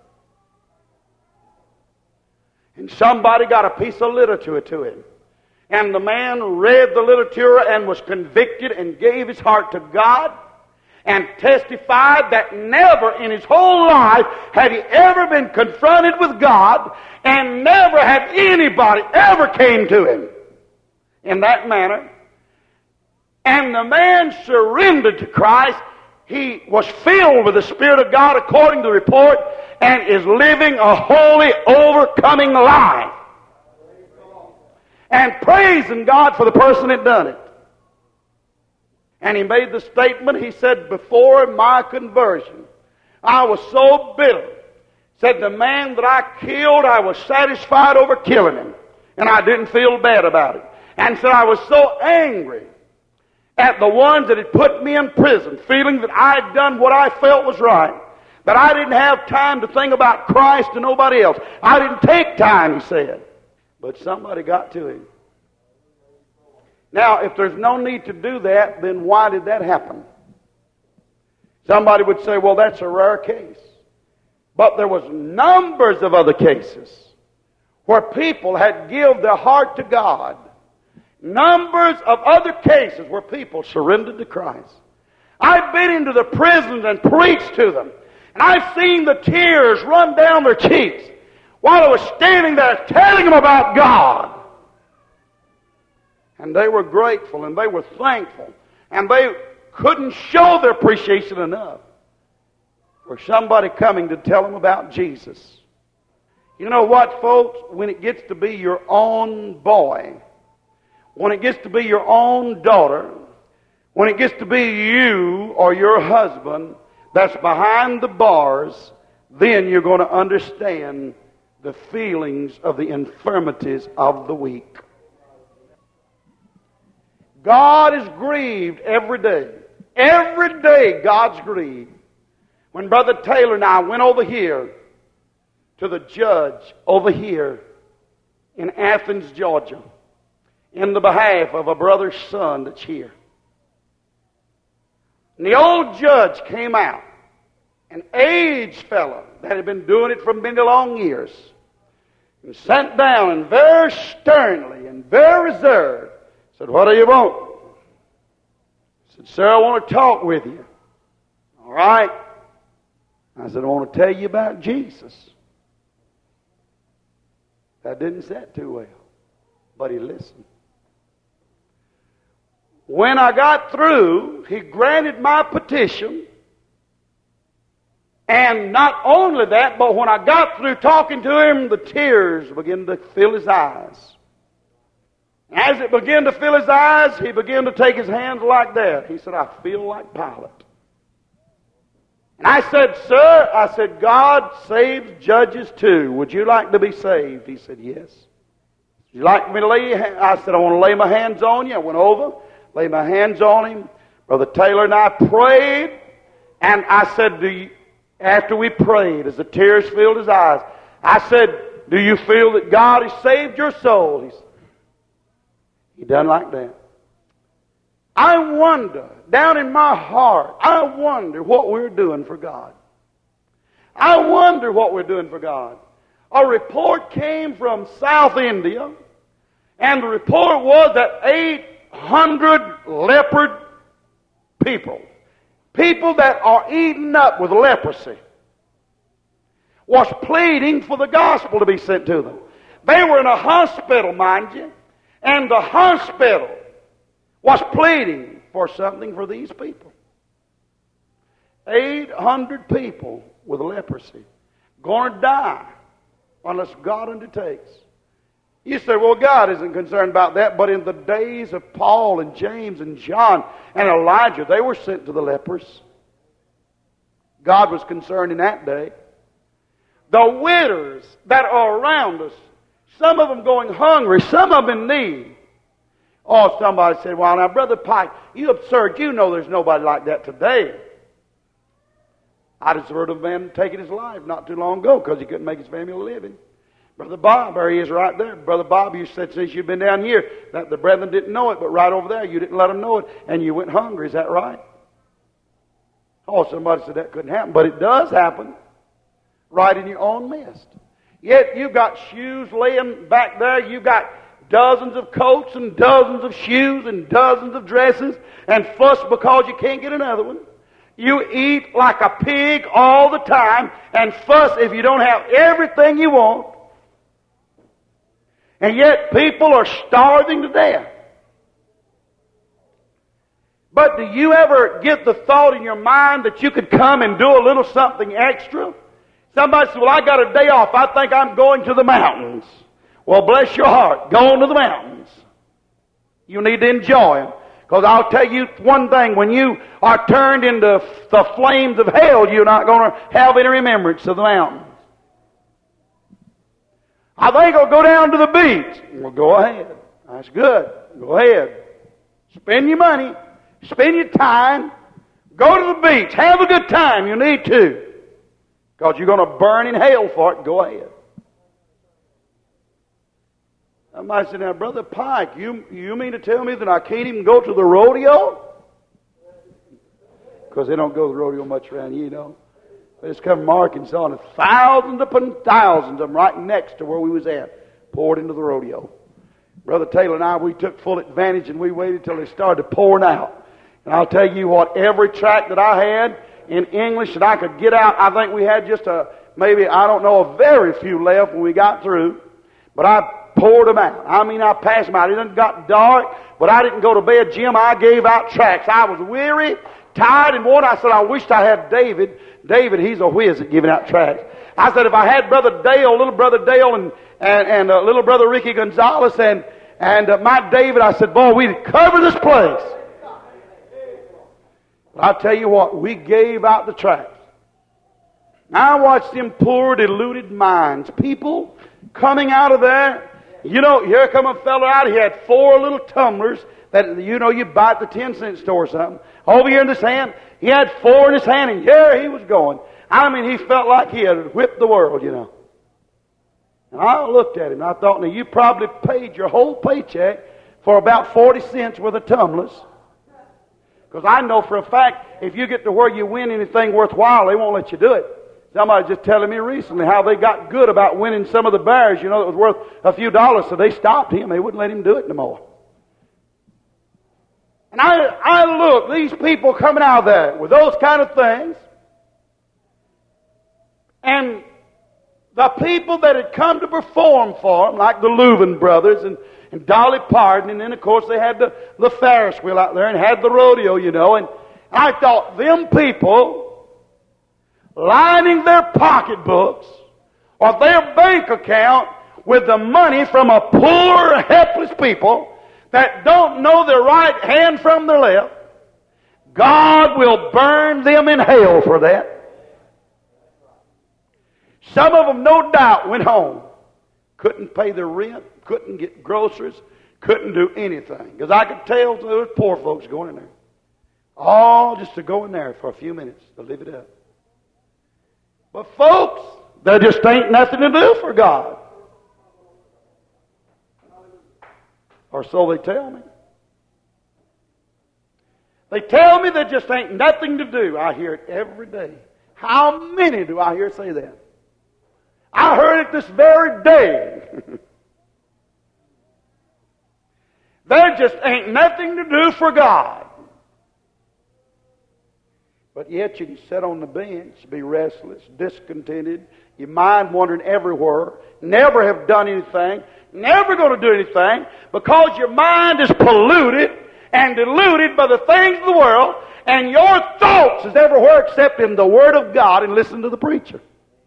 And somebody got a piece of literature to him. And the man read the literature and was convicted and gave his heart to God and testified that never in his whole life had he ever been confronted with God, and never had anybody ever came to him in that manner. And the man surrendered to Christ. He was filled with the Spirit of God according to the report, and is living a holy, overcoming life. And praising God for the person that done it. And he made the statement, he said, before my conversion, I was so bitter. Said, the man that I killed, I was satisfied over killing him. And I didn't feel bad about it. And said, I was so angry at the ones that had put me in prison, feeling that I had done what I felt was right, that I didn't have time to think about Christ and nobody else. I didn't take time, he said. But somebody got to him. Now, if there's no need to do that, then why did that happen? Somebody would say, well, that's a rare case. But there was numbers of other cases where people had given their heart to God. Numbers of other cases where people surrendered to Christ. I've been into the prisons and preached to them. And I've seen the tears run down their cheeks while I was standing there telling them about God. And they were grateful and they were thankful. And they couldn't show their appreciation enough for somebody coming to tell them about Jesus. You know what, folks? When it gets to be your own boy, when it gets to be your own daughter, when it gets to be you or your husband that's behind the bars, then you're going to understand the feelings of the infirmities of the weak. God is grieved every day. Every day God's grieved. When Brother Taylor and I went over here to the judge over here in Athens, Georgia, in the behalf of a brother's son that's here. And the old judge came out, an aged fellow that had been doing it for many long years, and sat down and very sternly and very reserved said, what do you want? I said, sir, I want to talk with you. All right. I said, I want to tell you about Jesus. That didn't sit too well, but he listened. When I got through, he granted my petition. And not only that, but when I got through talking to him, the tears began to fill his eyes. As it began to fill his eyes, he began to take his hands like that. He said, I feel like Pilate. And I said, sir, I said, God saves judges too. Would you like to be saved? He said, yes. Would you like me to lay your hand? I said, I want to lay my hands on you. I went over, laid my hands on him. Brother Taylor and I prayed. And I said, do you, after we prayed, as the tears filled his eyes, I said, do you feel that God has saved your soul? He said, He done like that. I wonder, down in my heart, I wonder what we're doing for God. I wonder what we're doing for God. A report came from South India, and the report was that eight hundred leopard people, people that are eaten up with leprosy, was pleading for the gospel to be sent to them. They were in a hospital, mind you, and the hospital was pleading for something for these people. eight hundred people with leprosy going to die unless God undertakes. You say, well, God isn't concerned about that, but in the days of Paul and James and John and Elijah, they were sent to the lepers. God was concerned in that day. The widows that are around us, some of them going hungry, some of them in need. Oh, somebody said, well, now, Brother Pike, you absurd. You know there's nobody like that today. I just heard of a man taking his life not too long ago because he couldn't make his family a living. Brother Bob, there he is right there. Brother Bob, you said since you've been down here that the brethren didn't know it, but right over there you didn't let them know it, and you went hungry. Is that right? Oh, somebody said that couldn't happen, but it does happen right in your own midst. Yet you've got shoes laying back there. You've got dozens of coats and dozens of shoes and dozens of dresses and fuss because you can't get another one. You eat like a pig all the time and fuss if you don't have everything you want. And yet people are starving to death. But do you ever get the thought in your mind that you could come and do a little something extra? Somebody says, well, I got a day off. I think I'm going to the mountains. Well, bless your heart. Go on to the mountains. You need to enjoy them. Because I'll tell you one thing. When you are turned into the flames of hell, you're not going to have any remembrance of the mountains. I think I'll go down to the beach. Well, go ahead. That's good. Go ahead. Spend your money. Spend your time. Go to the beach. Have a good time. You need to. Because you're going to burn in hell for it. Go ahead. Somebody said, now, Brother Pike, you, you mean to tell me that I can't even go to the rodeo? Because they don't go to the rodeo much around here, you know. They just come from Arkansas, and thousands upon thousands of them right next to where we was at poured into the rodeo. Brother Taylor and I, we took full advantage, and we waited till they started pouring out. And I'll tell you what, every tract that I had in English that I could get out, I think we had just a, maybe, I don't know, a very few left when we got through. But I poured them out. I mean, I passed them out. It done got dark, but I didn't go to bed, Jim. I gave out tracts. I was weary, tired, and worn. I said, I wished I had David. David, he's a whiz at giving out tracts. I said, if I had Brother Dale, little Brother Dale, and and, and uh, little Brother Ricky Gonzalez, and and uh, my David, I said, boy, we'd cover this place. But I'll tell you what, we gave out the tracts. I watched them poor, deluded minds, people coming out of there. You know, here come a fellow out. He had four little tumblers that, you know, you buy at the ten cent store or something. Over here in this hand, he had four in his hand, and here he was going. I mean, he felt like he had whipped the world, you know. And I looked at him, and I thought, now, you probably paid your whole paycheck for about forty cents worth of tumblers. Because I know for a fact, if you get to where you win anything worthwhile, they won't let you do it. Somebody was just telling me recently how they got good about winning some of the bears, you know, that was worth a few dollars, so they stopped him. They wouldn't let him do it no more. And I, I look, these people coming out there with those kind of things, and the people that had come to perform for them, like the Leuven brothers and, and Dolly Parton, and then, of course, they had the, the Ferris wheel out there and had the rodeo, you know, and I thought, them people lining their pocketbooks or their bank account with the money from a poor, helpless people that don't know their right hand from their left, God will burn them in hell for that. Some of them, no doubt, went home. Couldn't pay their rent, couldn't get groceries, couldn't do anything. Because I could tell there was poor folks going in there. All just to go in there for a few minutes to live it up. But folks, there just ain't nothing to do for God. Or so they tell me. They tell me there just ain't nothing to do. I hear it every day. How many do I hear say that? I heard it this very day. There just ain't nothing to do for God. But yet you can sit on the bench, be restless, discontented, your mind wandering everywhere, never have done anything, never going to do anything, because your mind is polluted and diluted by the things of the world, and your thoughts is everywhere except in the Word of God and listen to the preacher.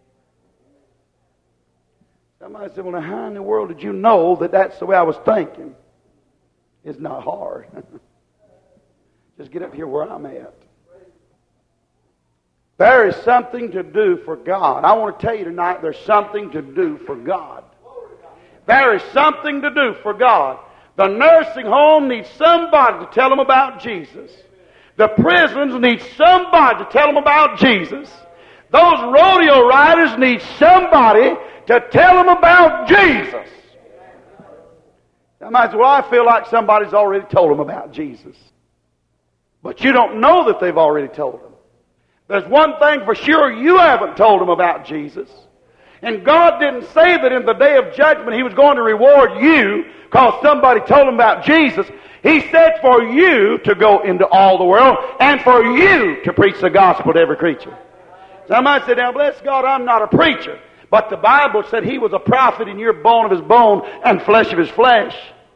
Somebody said, well, now how in the world did you know that that's the way I was thinking? It's not hard. Just get up here where I'm at. There is something to do for God. I want to tell you tonight, there's something to do for God. There is something to do for God. The nursing home needs somebody to tell them about Jesus. The prisons need somebody to tell them about Jesus. Those rodeo riders need somebody to tell them about Jesus. Somebody says, well, I feel like somebody's already told them about Jesus. But you don't know that they've already told them. There's one thing for sure, you haven't told them about Jesus. And God didn't say that in the day of judgment He was going to reward you because somebody told Him about Jesus. He said for you to go into all the world and for you to preach the gospel to every creature. Somebody said, now bless God, I'm not a preacher. But the Bible said He was a prophet in your bone of His bone and flesh of His flesh.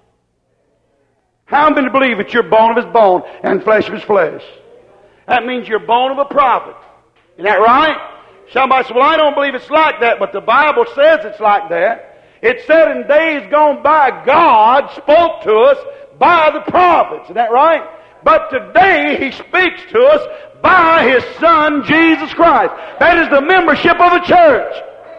How many believe that you're bone of His bone and flesh of His flesh? That means you're bone of a prophet. Isn't that right? Somebody said, well, I don't believe it's like that, but the Bible says it's like that. It said in days gone by, God spoke to us by the prophets. Isn't that right? But today He speaks to us by His Son, Jesus Christ. That is the membership of the church.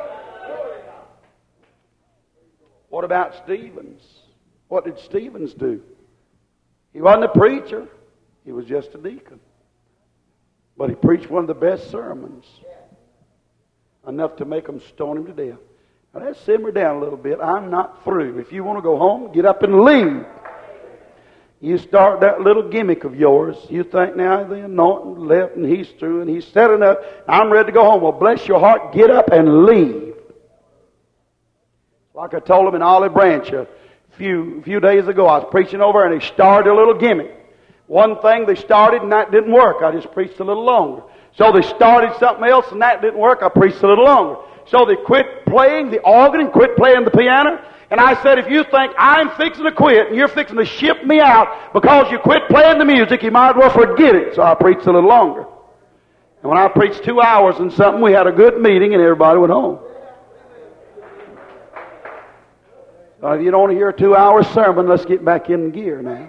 What about Stevens? What did Stevens do? He wasn't a preacher. He was just a deacon. But he preached one of the best sermons. Enough to make them stone him to death. Now let's simmer down a little bit. I'm not through. If you want to go home, get up and leave. You start that little gimmick of yours. You think now the anointing left and he's through and he's said enough. I'm ready to go home. Well, bless your heart. Get up and leave. Like I told him in Olive Branch a few, few days ago, I was preaching over and they started a little gimmick. One thing they started and that didn't work. I just preached a little longer. So they started something else and that didn't work. I preached a little longer. So they quit playing the organ and quit playing the piano. And I said, if you think I'm fixing to quit and you're fixing to ship me out because you quit playing the music, you might as well forget it. So I preached a little longer. And when I preached two hours and something, we had a good meeting and everybody went home. So if you don't want to hear a two-hour sermon, let's get back in gear now.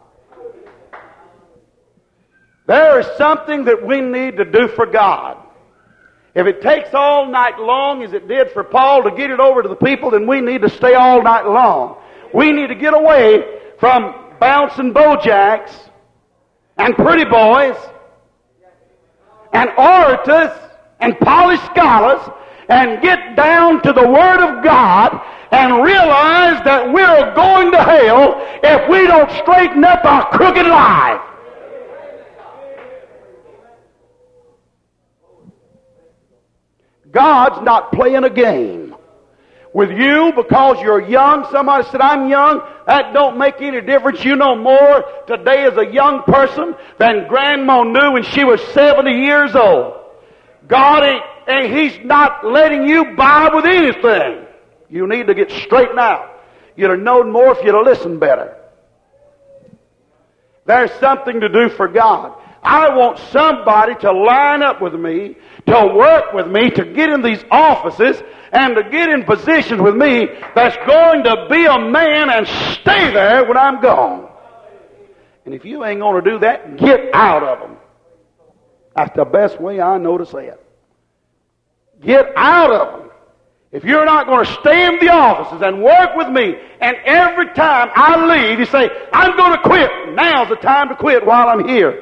There is something that we need to do for God. If it takes all night long, as it did for Paul, to get it over to the people, then we need to stay all night long. We need to get away from bouncing bojacks and pretty boys and orators and polished scholars and get down to the Word of God and realize that we're going to hell if we don't straighten up our crooked life. God's not playing a game with you because you're young. Somebody said, I'm young. That don't make any difference. You know more today as a young person than Grandma knew when she was seventy years old. God ain't, and He's not letting you buy with anything. You need to get straightened out. You'd have known more if you'd have listened better. There's something to do for God. I want somebody to line up with me, to work with me, to get in these offices and to get in positions with me that's going to be a man and stay there when I'm gone. And if you ain't going to do that, get out of them. That's the best way I know to say it. Get out of them. If you're not going to stay in the offices and work with me, and every time I leave, you say, I'm going to quit. Now's the time to quit while I'm here.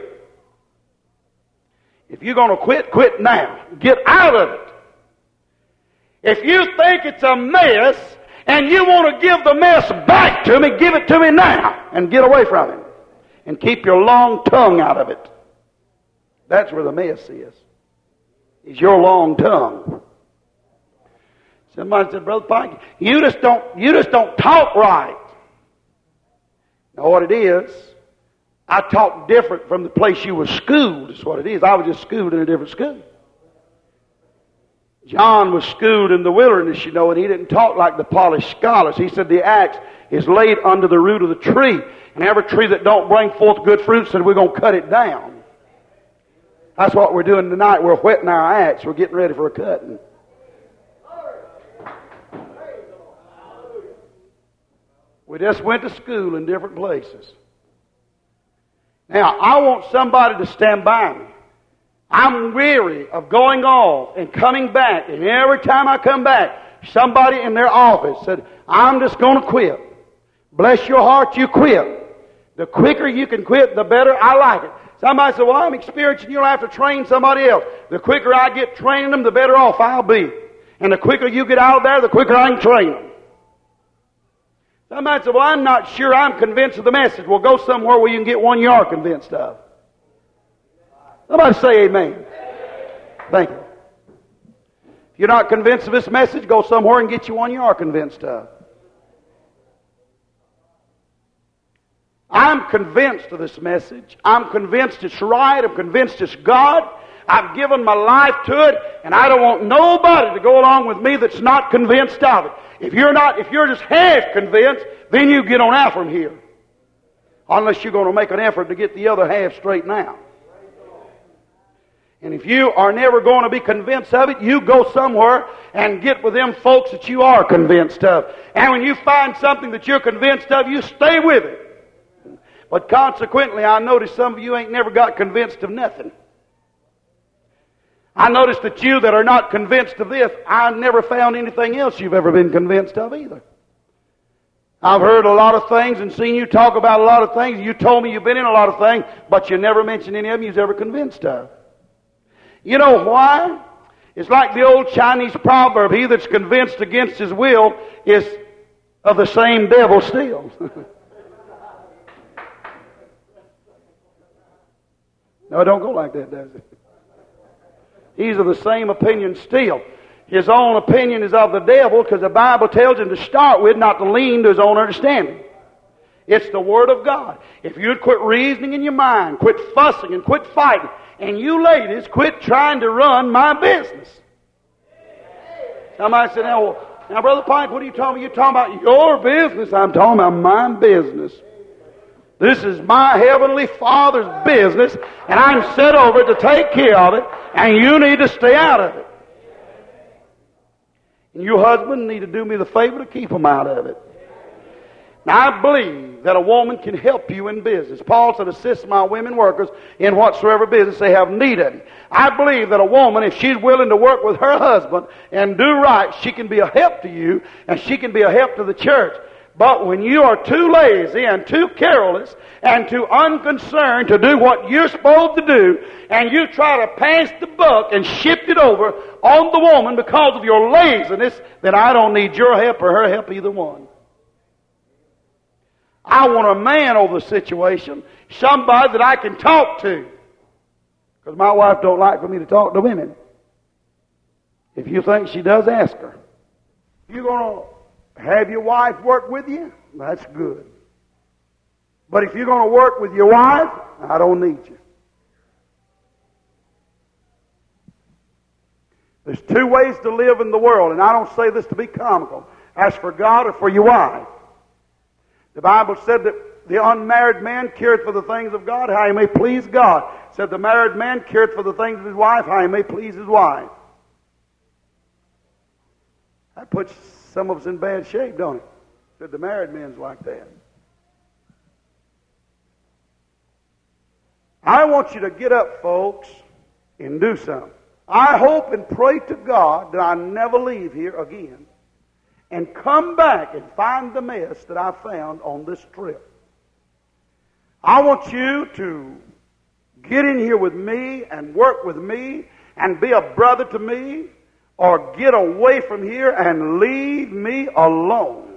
If you're going to quit, quit now. Get out of it. If you think it's a mess And you want to give the mess back to me, give it to me now, and get away from it. And keep your long tongue out of it. That's where the mess is. Is your long tongue. Somebody said, Brother Pike, you just don't, you just don't talk right. Now what it is, I talk different from the place you were schooled, is what it is. I was just schooled in a different school. John was schooled in the wilderness, you know, and he didn't talk like the polished scholars. He said the axe is laid under the root of the tree, and every tree that don't bring forth good fruit, said we're going to cut it down. That's what we're doing tonight. We're whetting our axe. We're getting ready for a cutting. We just went to school in different places. Now, I want somebody to stand by me. I'm weary of going off and coming back, and every time I come back, somebody in their office said, I'm just going to quit. Bless your heart, you quit. The quicker you can quit, the better. I like it. Somebody said, well, I'm experiencing, you'll have to train somebody else. The quicker I get training them, the better off I'll be. And the quicker you get out of there, the quicker I can train them. Somebody said, well, I'm not sure I'm convinced of the message. Well, go somewhere where you can get one you are convinced of. Somebody say amen. Thank you. If you're not convinced of this message, go somewhere and get you one you are convinced of. I'm convinced of this message. I'm convinced it's right. I'm convinced it's God. I've given my life to it, and I don't want nobody to go along with me that's not convinced of it. If you're not, if you're just half convinced, then you get on out from here. Unless you're going to make an effort to get the other half straightened out. And if you are never going to be convinced of it, you go somewhere and get with them folks that you are convinced of. And when you find something that you're convinced of, you stay with it. But consequently, I notice some of you ain't never got convinced of nothing. I notice that you that are not convinced of this, I never found anything else you've ever been convinced of either. I've heard a lot of things and seen you talk about a lot of things. You told me you've been in a lot of things, but you never mentioned any of them you was ever convinced of. You know why? It's like the old Chinese proverb, he that's convinced against his will is of the same devil still. No, it don't go like that, does it? He's of the same opinion still. His own opinion is of the devil because the Bible tells him to start with not to lean to his own understanding. It's the Word of God. If you'd quit reasoning in your mind, quit fussing and quit fighting, and you ladies quit trying to run my business. Somebody said, now, now Brother Pike, what are you talking about? You're talking about your business. I'm talking about my business. This is my Heavenly Father's business, and I'm set over to take care of it, and you need to stay out of it. And your husband need to do me the favor to keep him out of it. Now, I believe that a woman can help you in business. Paul said, assist my women workers in whatsoever business they have need of. I believe that a woman, if she's willing to work with her husband and do right, she can be a help to you, and she can be a help to the church. But when you are too lazy and too careless and too unconcerned to do what you're supposed to do, and you try to pass the buck and shift it over on the woman because of your laziness, then I don't need your help or her help, either one. I want a man over the situation, somebody that I can talk to. Because my wife don't like for me to talk to women. If you think she does, ask her. You're going to have your wife work with you? That's good. But if you're going to work with your wife, I don't need you. There's two ways to live in the world, and I don't say this to be comical. As for God or for your wife. The Bible said that the unmarried man careth for the things of God, how he may please God. It said the married man careth for the things of his wife, how he may please his wife. That puts some of us in bad shape, don't it? Said the married man's like that. I want you to get up, folks, and do something. I hope and pray to God that I never leave here again and come back and find the mess that I found on this trip. I want you to get in here with me and work with me and be a brother to me. or get away from here and leave me alone.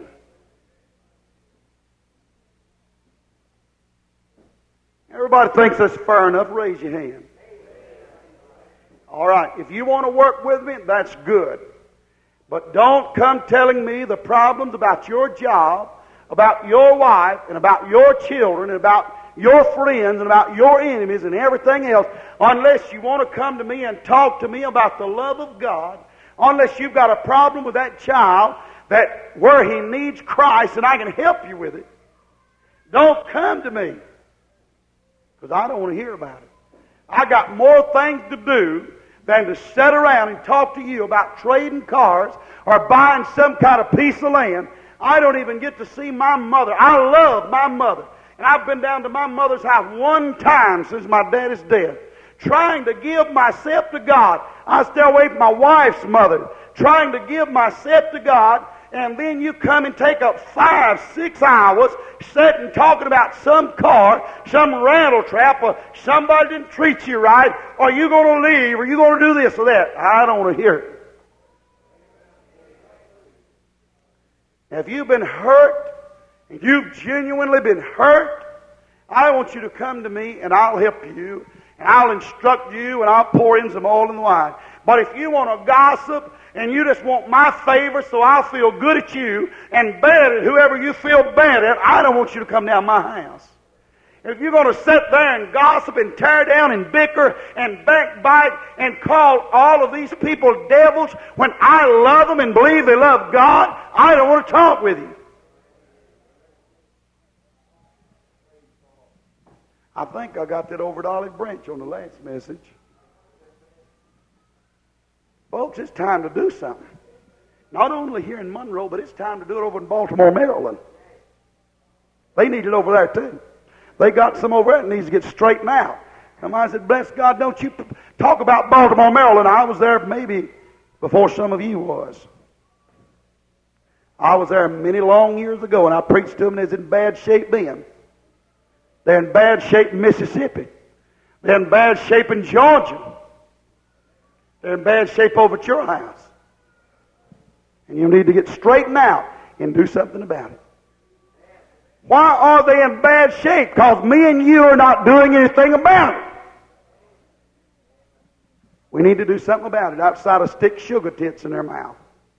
Everybody thinks that's fair enough. Raise your hand. All right, if you want to work with me, that's good. But don't come telling me the problems about your job, about your wife, and about your children, and about your friends, and about your enemies, and everything else, unless you want to come to me and talk to me about the love of God, unless you've got a problem with that child that where he needs Christ and I can help you with it. Don't come to me, because I don't want to hear about it. I got more things to do than to sit around and talk to you about trading cars or buying some kind of piece of land. I don't even get to see my mother. I love my mother. And I've been down to my mother's house one time since my daddy's death, trying to give myself to God. I stay away from my wife's mother, trying to give myself to God, and then you come and take up five, six hours sitting talking about some car, some rattle trap, or somebody didn't treat you right, or you going to leave, or you going to do this or that. I don't want to hear it. Now, if you've been hurt, and you've genuinely been hurt, I want you to come to me and I'll help you, and I'll instruct you, and I'll pour in some oil and wine. But if you want to gossip, and you just want my favor so I'll feel good at you and bad at whoever you feel bad at, I don't want you to come down my house. If you're going to sit there and gossip and tear down and bicker and backbite and call all of these people devils when I love them and believe they love God, I don't want to talk with you. I think I got that over at Olive Branch on the last message. Folks, it's time to do something. Not only here in Monroe, but it's time to do it over in Baltimore, Maryland. They need it over there too. They got some over there that needs to get straightened out. Come on, I said, bless God, don't you talk about Baltimore, Maryland. I was there maybe before some of you was. I was there many long years ago, and I preached to them, and they was in bad shape then. They're in bad shape in Mississippi. They're in bad shape in Georgia. They're in bad shape over at your house. And you need to get straightened out and do something about it. Why are they in bad shape? Because me and you are not doing anything about it. We need to do something about it outside of stick sugar tits in their mouth.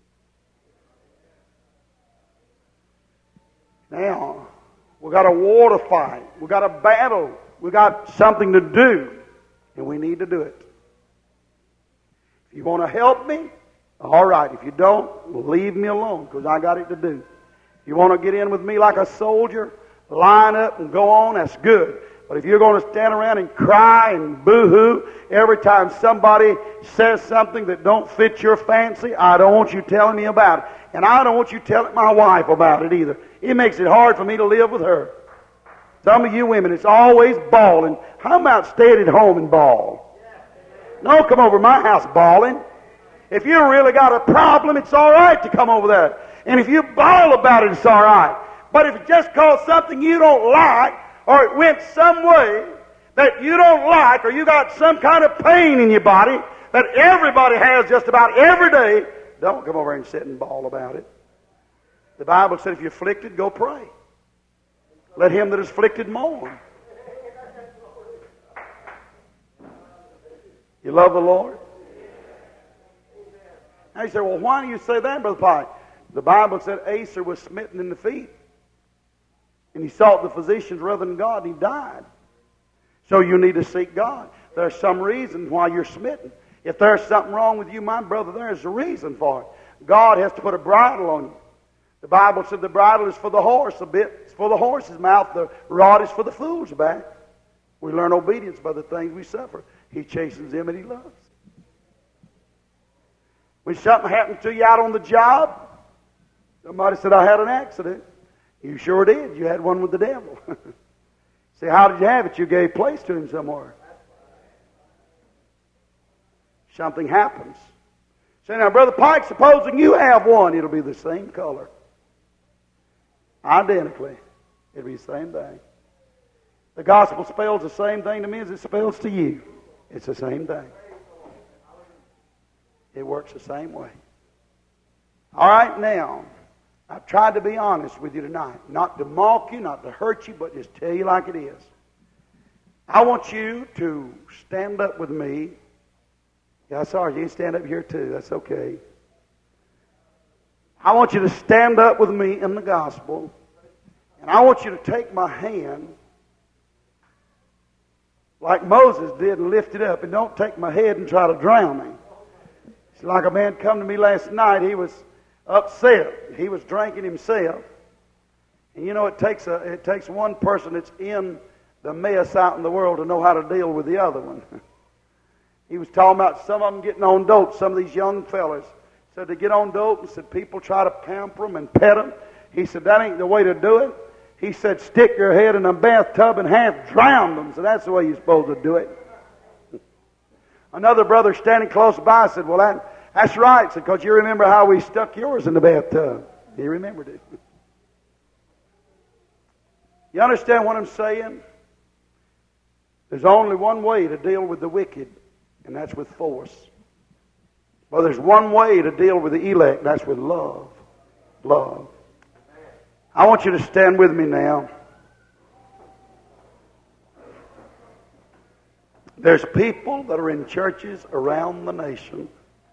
Now, we got a war to fight. We got a battle. We got something to do. And we need to do it. If you want to help me, all right. If you don't, leave me alone, because I got it to do. If you want to get in with me like a soldier, line up and go on, that's good. But if you're going to stand around and cry and boo-hoo every time somebody says something that don't fit your fancy, I don't want you telling me about it. And I don't want you telling my wife about it either. It makes it hard for me to live with her. Some of you women, it's always bawling. How about staying at home and bawl? Don't come over my house bawling. If you really got a problem, it's all right to come over there. And if you bawl about it, it's all right. But if it's just cause something you don't like, or it went some way that you don't like, or you got some kind of pain in your body that everybody has just about every day, don't come over and sit and bawl about it. The Bible said if you're afflicted, go pray. Let him that is afflicted mourn. You love the Lord? Now you say, well, why do you say that, Brother Pike? The Bible said Asa was smitten in the feet. And he sought the physicians rather than God, and he died. So you need to seek God. There's some reason why you're smitten. If there's something wrong with you, my brother, there's a reason for it. God has to put a bridle on you. The Bible said the bridle is for the horse, a bit is for the horse's mouth, the rod is for the fool's back. We learn obedience by the things we suffer. He chastens them that he loves. When something happens to you out on the job, somebody said, I had an accident. You sure did. You had one with the devil. Say, how did you have it? You gave place to him somewhere. Something happens. Say, now, Brother Pike, supposing you have one, it'll be the same color. Identically. It'll be the same thing. The gospel spells the same thing to me as it spells to you. It's the same thing. It works the same way. All right, now, I've tried to be honest with you tonight. Not to mock you, not to hurt you, but just tell you like it is. I want you to stand up with me. Yeah, sorry, you can stand up here too. That's okay. I want you to stand up with me in the gospel. And I want you to take my hand like Moses did and lift it up. And don't take my head and try to drown me. It's like a man come to me last night. He was upset. He was drinking himself. And you know, it takes a it takes one person that's in the mess out in the world to know how to deal with the other one. He was talking about some of them getting on dope. Some of these young fellas said they get on dope and said people try to pamper them and pet them. He said that ain't the way to do it. He said stick your head in a bathtub and half drown them. So that's the way you're supposed to do it. Another brother standing close by said, well, that, that's right. Said, because you remember how we stuck yours in the bathtub. He remembered it. You understand what I'm saying? There's only one way to deal with the wicked, and that's with force. Well, there's one way to deal with the elect, and that's with love. Love. I want you to stand with me now. There's people that are in churches around the nation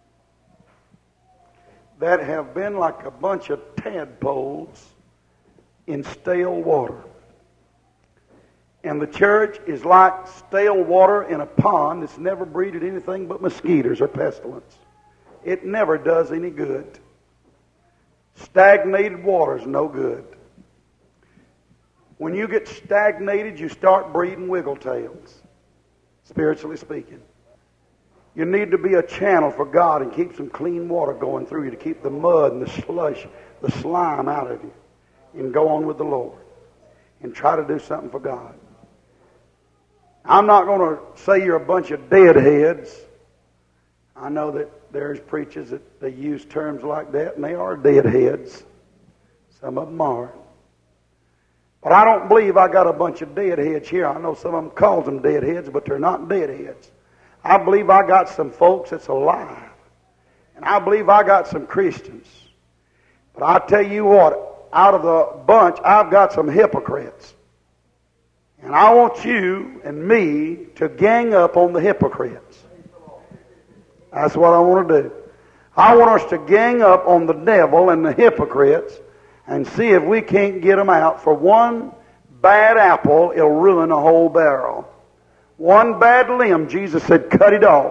that have been like a bunch of tadpoles in stale water. And the church is like stale water in a pond that's never breeded anything but mosquitoes or pestilence. It never does any good. Stagnated water is no good. When you get stagnated, you start breeding wiggle tails, spiritually speaking. You need to be a channel for God and keep some clean water going through you to keep the mud and the slush, the slime out of you. And go on with the Lord. And try to do something for God. I'm not going to say you're a bunch of deadheads. I know that there's preachers that they use terms like that, and they are deadheads. Some of them are. But I don't believe I got a bunch of deadheads here. I know some of them call them deadheads, but they're not deadheads. I believe I got some folks that's alive. And I believe I got some Christians. But I tell you what, out of the bunch, I've got some hypocrites. And I want you and me to gang up on the hypocrites. That's what I want to do. I want us to gang up on the devil and the hypocrites and see if we can't get them out. For one bad apple, it'll ruin a whole barrel. One bad limb, Jesus said, cut it off.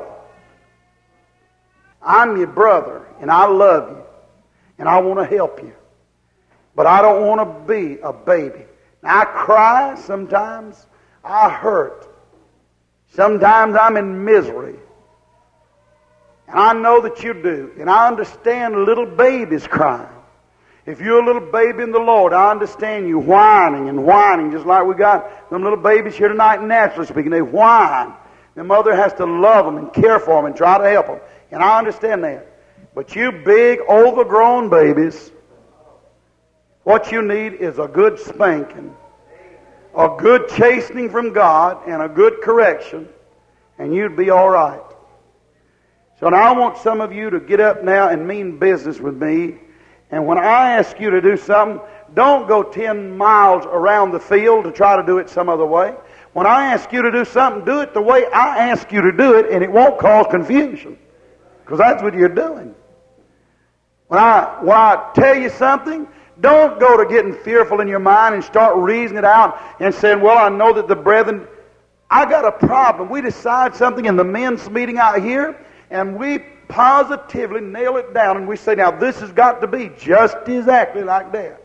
I'm your brother, and I love you, and I want to help you. But I don't want to be a baby. Now, I cry sometimes. I hurt. Sometimes I'm in misery. And I know that you do. And I understand little babies crying. If you're a little baby in the Lord, I understand you whining and whining, just like we got them little babies here tonight, naturally speaking. They whine. The mother has to love them and care for them and try to help them. And I understand that. But you big, overgrown babies, what you need is a good spanking, a good chastening from God, and a good correction, and you'd be all right. So now I want some of you to get up now and mean business with me. And when I ask you to do something, don't go ten miles around the field to try to do it some other way. When I ask you to do something, do it the way I ask you to do it, and it won't cause confusion. Because that's what you're doing. When I, when I tell you something, don't go to getting fearful in your mind and start reasoning it out and saying, well, I know that the brethren... I got a problem. We decide something in the men's meeting out here, and we positively nail it down, and we say, now this has got to be just exactly like that.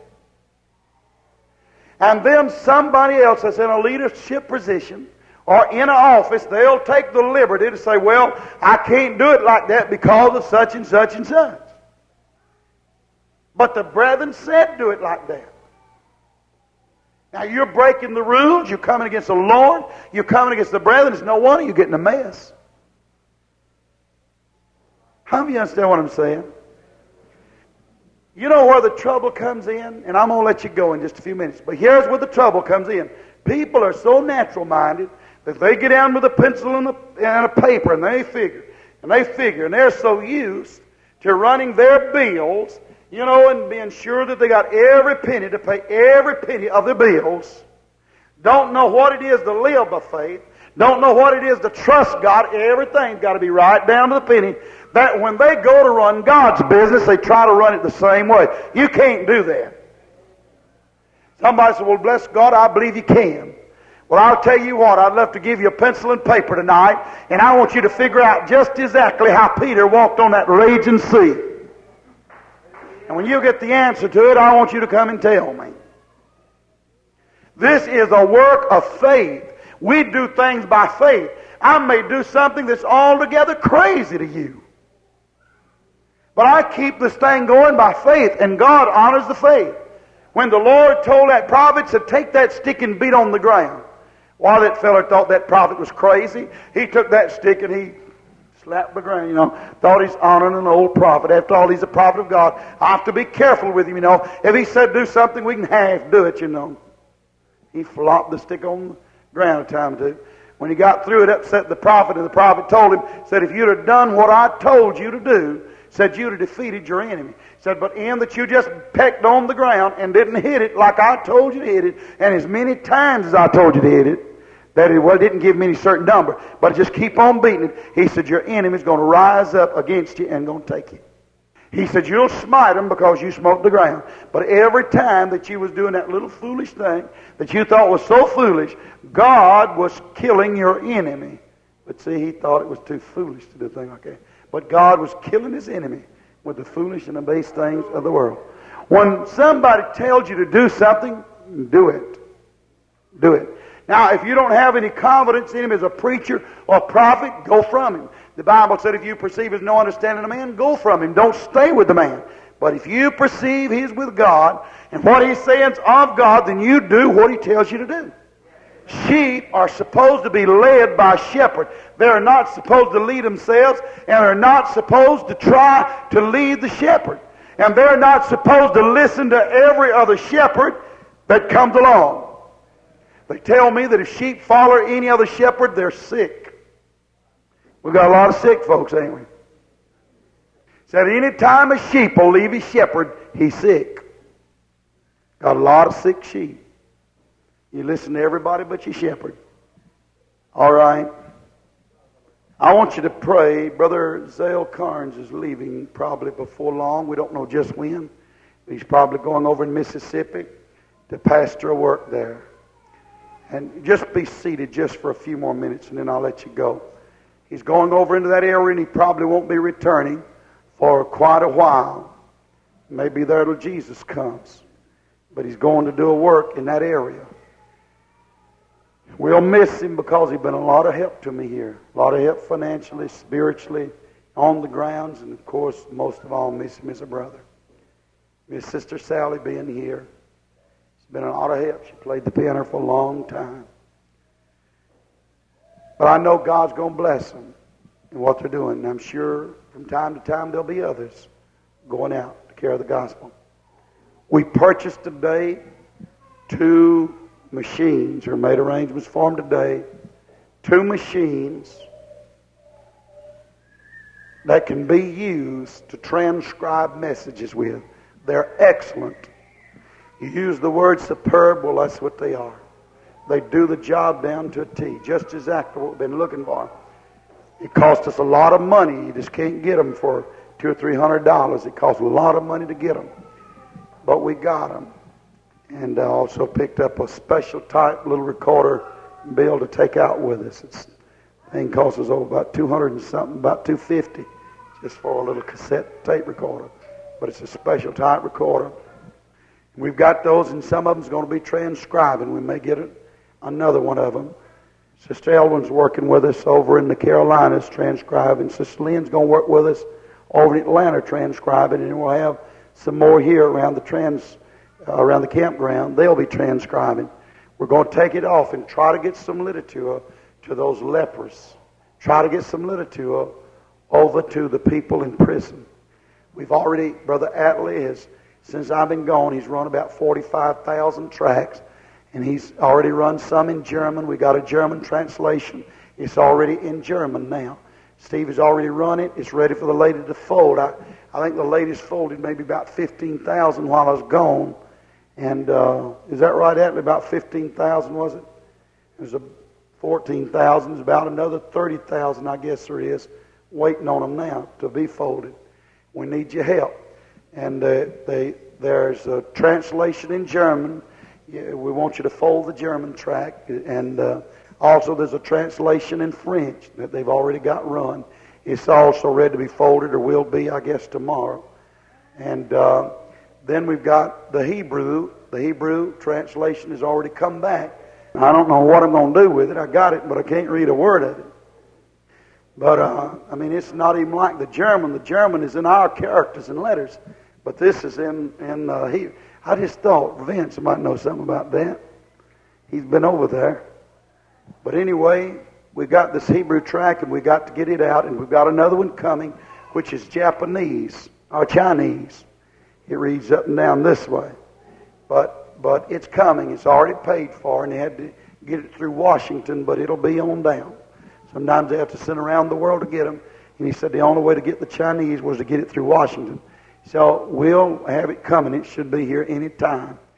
And then somebody else that's in a leadership position or in an office, they'll take the liberty to say, well, I can't do it like that because of such and such and such. But the brethren said do it like that. Now you're breaking the rules, you're coming against the Lord, you're coming against the brethren, there's no wonder you're getting a mess. How do you understand what I'm saying? You know where the trouble comes in? And I'm going to let you go in just a few minutes. But here's where the trouble comes in. People are so natural-minded that they get down with a pencil and a, and a paper and they figure, And they figure, and they're so used to running their bills, you know, and being sure that they got every penny to pay every penny of their bills. Don't know what it is to live by faith. Don't know what it is to trust God. Everything's got to be right down to the penny. That when they go to run God's business, they try to run it the same way. You can't do that. Somebody said, well, bless God, I believe you can. Well, I'll tell you what, I'd love to give you a pencil and paper tonight, and I want you to figure out just exactly how Peter walked on that raging sea. And when you get the answer to it, I want you to come and tell me. This is a work of faith. We do things by faith. I may do something that's altogether crazy to you. But I keep this thing going by faith, and God honors the faith. When the Lord told that prophet to take that stick and beat on the ground, while that feller thought that prophet was crazy, he took that stick and he slapped the ground, you know, thought he's honoring an old prophet. After all, he's a prophet of God. I have to be careful with him, you know. If he said do something, we can half do it, you know. He flopped the stick on the ground a time or two. When he got through, it upset the prophet, and the prophet told him, said, if you'd have done what I told you to do, said you'd have defeated your enemy. Said, but in that you just pecked on the ground and didn't hit it like I told you to hit it, and as many times as I told you to hit it, that it well, didn't give me any certain number, but just keep on beating it. He said, your enemy's going to rise up against you and going to take you. He said, you'll smite them because you smoked the ground. But every time that you was doing that little foolish thing that you thought was so foolish, God was killing your enemy. But see, he thought it was too foolish to do a thing like that. But God was killing his enemy with the foolish and the base things of the world. When somebody tells you to do something, do it. Do it. Now, if you don't have any confidence in him as a preacher or a prophet, go from him. The Bible said if you perceive there's no understanding of a man, go from him. Don't stay with the man. But if you perceive he's with God and what he's saying is of God, then you do what he tells you to do. Sheep are supposed to be led by a shepherd. They're not supposed to lead themselves, and they're not supposed to try to lead the shepherd. And they're not supposed to listen to every other shepherd that comes along. They tell me that if sheep follow any other shepherd, they're sick. We've got a lot of sick folks, ain't we? Said any time a sheep will leave his shepherd, he's sick. Got a lot of sick sheep. You listen to everybody but your shepherd. All right. I want you to pray. Brother Zale Carnes is leaving probably before long. We don't know just when. He's probably going over in Mississippi to pastor a work there. And just be seated just for a few more minutes, and then I'll let you go. He's going over into that area, and he probably won't be returning for quite a while. Maybe there till Jesus comes. But he's going to do a work in that area. We'll miss him because he's been a lot of help to me here. A lot of help financially, spiritually, on the grounds, and of course, most of all, miss him as a brother. Miss Sister Sally being here. It's been a lot of help. She played the piano for a long time. But I know God's going to bless them in what they're doing. And I'm sure from time to time there'll be others going out to carry the gospel. We purchased today two machines, or made arrangements for them today. Two machines that can be used to transcribe messages with. They're excellent. You use the word superb, well, that's what they are. They do the job down to a T, just exactly what we've been looking for. It cost us a lot of money. You just can't get them for two or three hundred dollars. It costs a lot of money to get them, but we got them. And I also picked up a special type little recorder bill to take out with us. It's, the thing costs us over about two hundred and something, about two fifty, just for a little cassette tape recorder. But it's a special type recorder. We've got those, and some of them's going to be transcribing. We may get it. Another one of them. Sister Elwyn's working with us over in the Carolinas transcribing. Sister Lynn's going to work with us over in Atlanta transcribing, and we'll have some more here around the trans, uh, around the campground. They'll be transcribing. We're going to take it off and try to get some literature to those lepers. Try to get some literature over to the people in prison. We've already, Brother Atlee has, since I've been gone, he's run about forty-five thousand tracts. And he's already run some in German. We got a German translation. It's already in German now. Steve has already run it. It's ready for the lady to fold. I, I think the latest folded maybe about fifteen thousand while I was gone. And uh, is that right, Atlee? About fifteen thousand, was it? There's a fourteen thousand. There's about another thirty thousand, I guess there is, waiting on them now to be folded. We need your help. And uh, they, there's a translation in German. Yeah, we want you to fold the German tract. And uh, also there's a translation in French that they've already got run. It's also ready to be folded, or will be, I guess, tomorrow. And uh, then we've got the Hebrew. The Hebrew translation has already come back. I don't know what I'm going to do with it. I got it, but I can't read a word of it. But, uh, I mean, it's not even like the German. The German is in our characters and letters. But this is in, in uh, Hebrew. I just thought Vince might know something about that. He's been over there. But anyway, we got this Hebrew tract, and we got to get it out, and we've got another one coming, which is Japanese, or Chinese. It reads up and down this way. But but it's coming. It's already paid for, and they had to get it through Washington, but it'll be on down. Sometimes they have to send around the world to get them. And he said the only way to get the Chinese was to get it through Washington. So we'll have it coming. It should be here any time.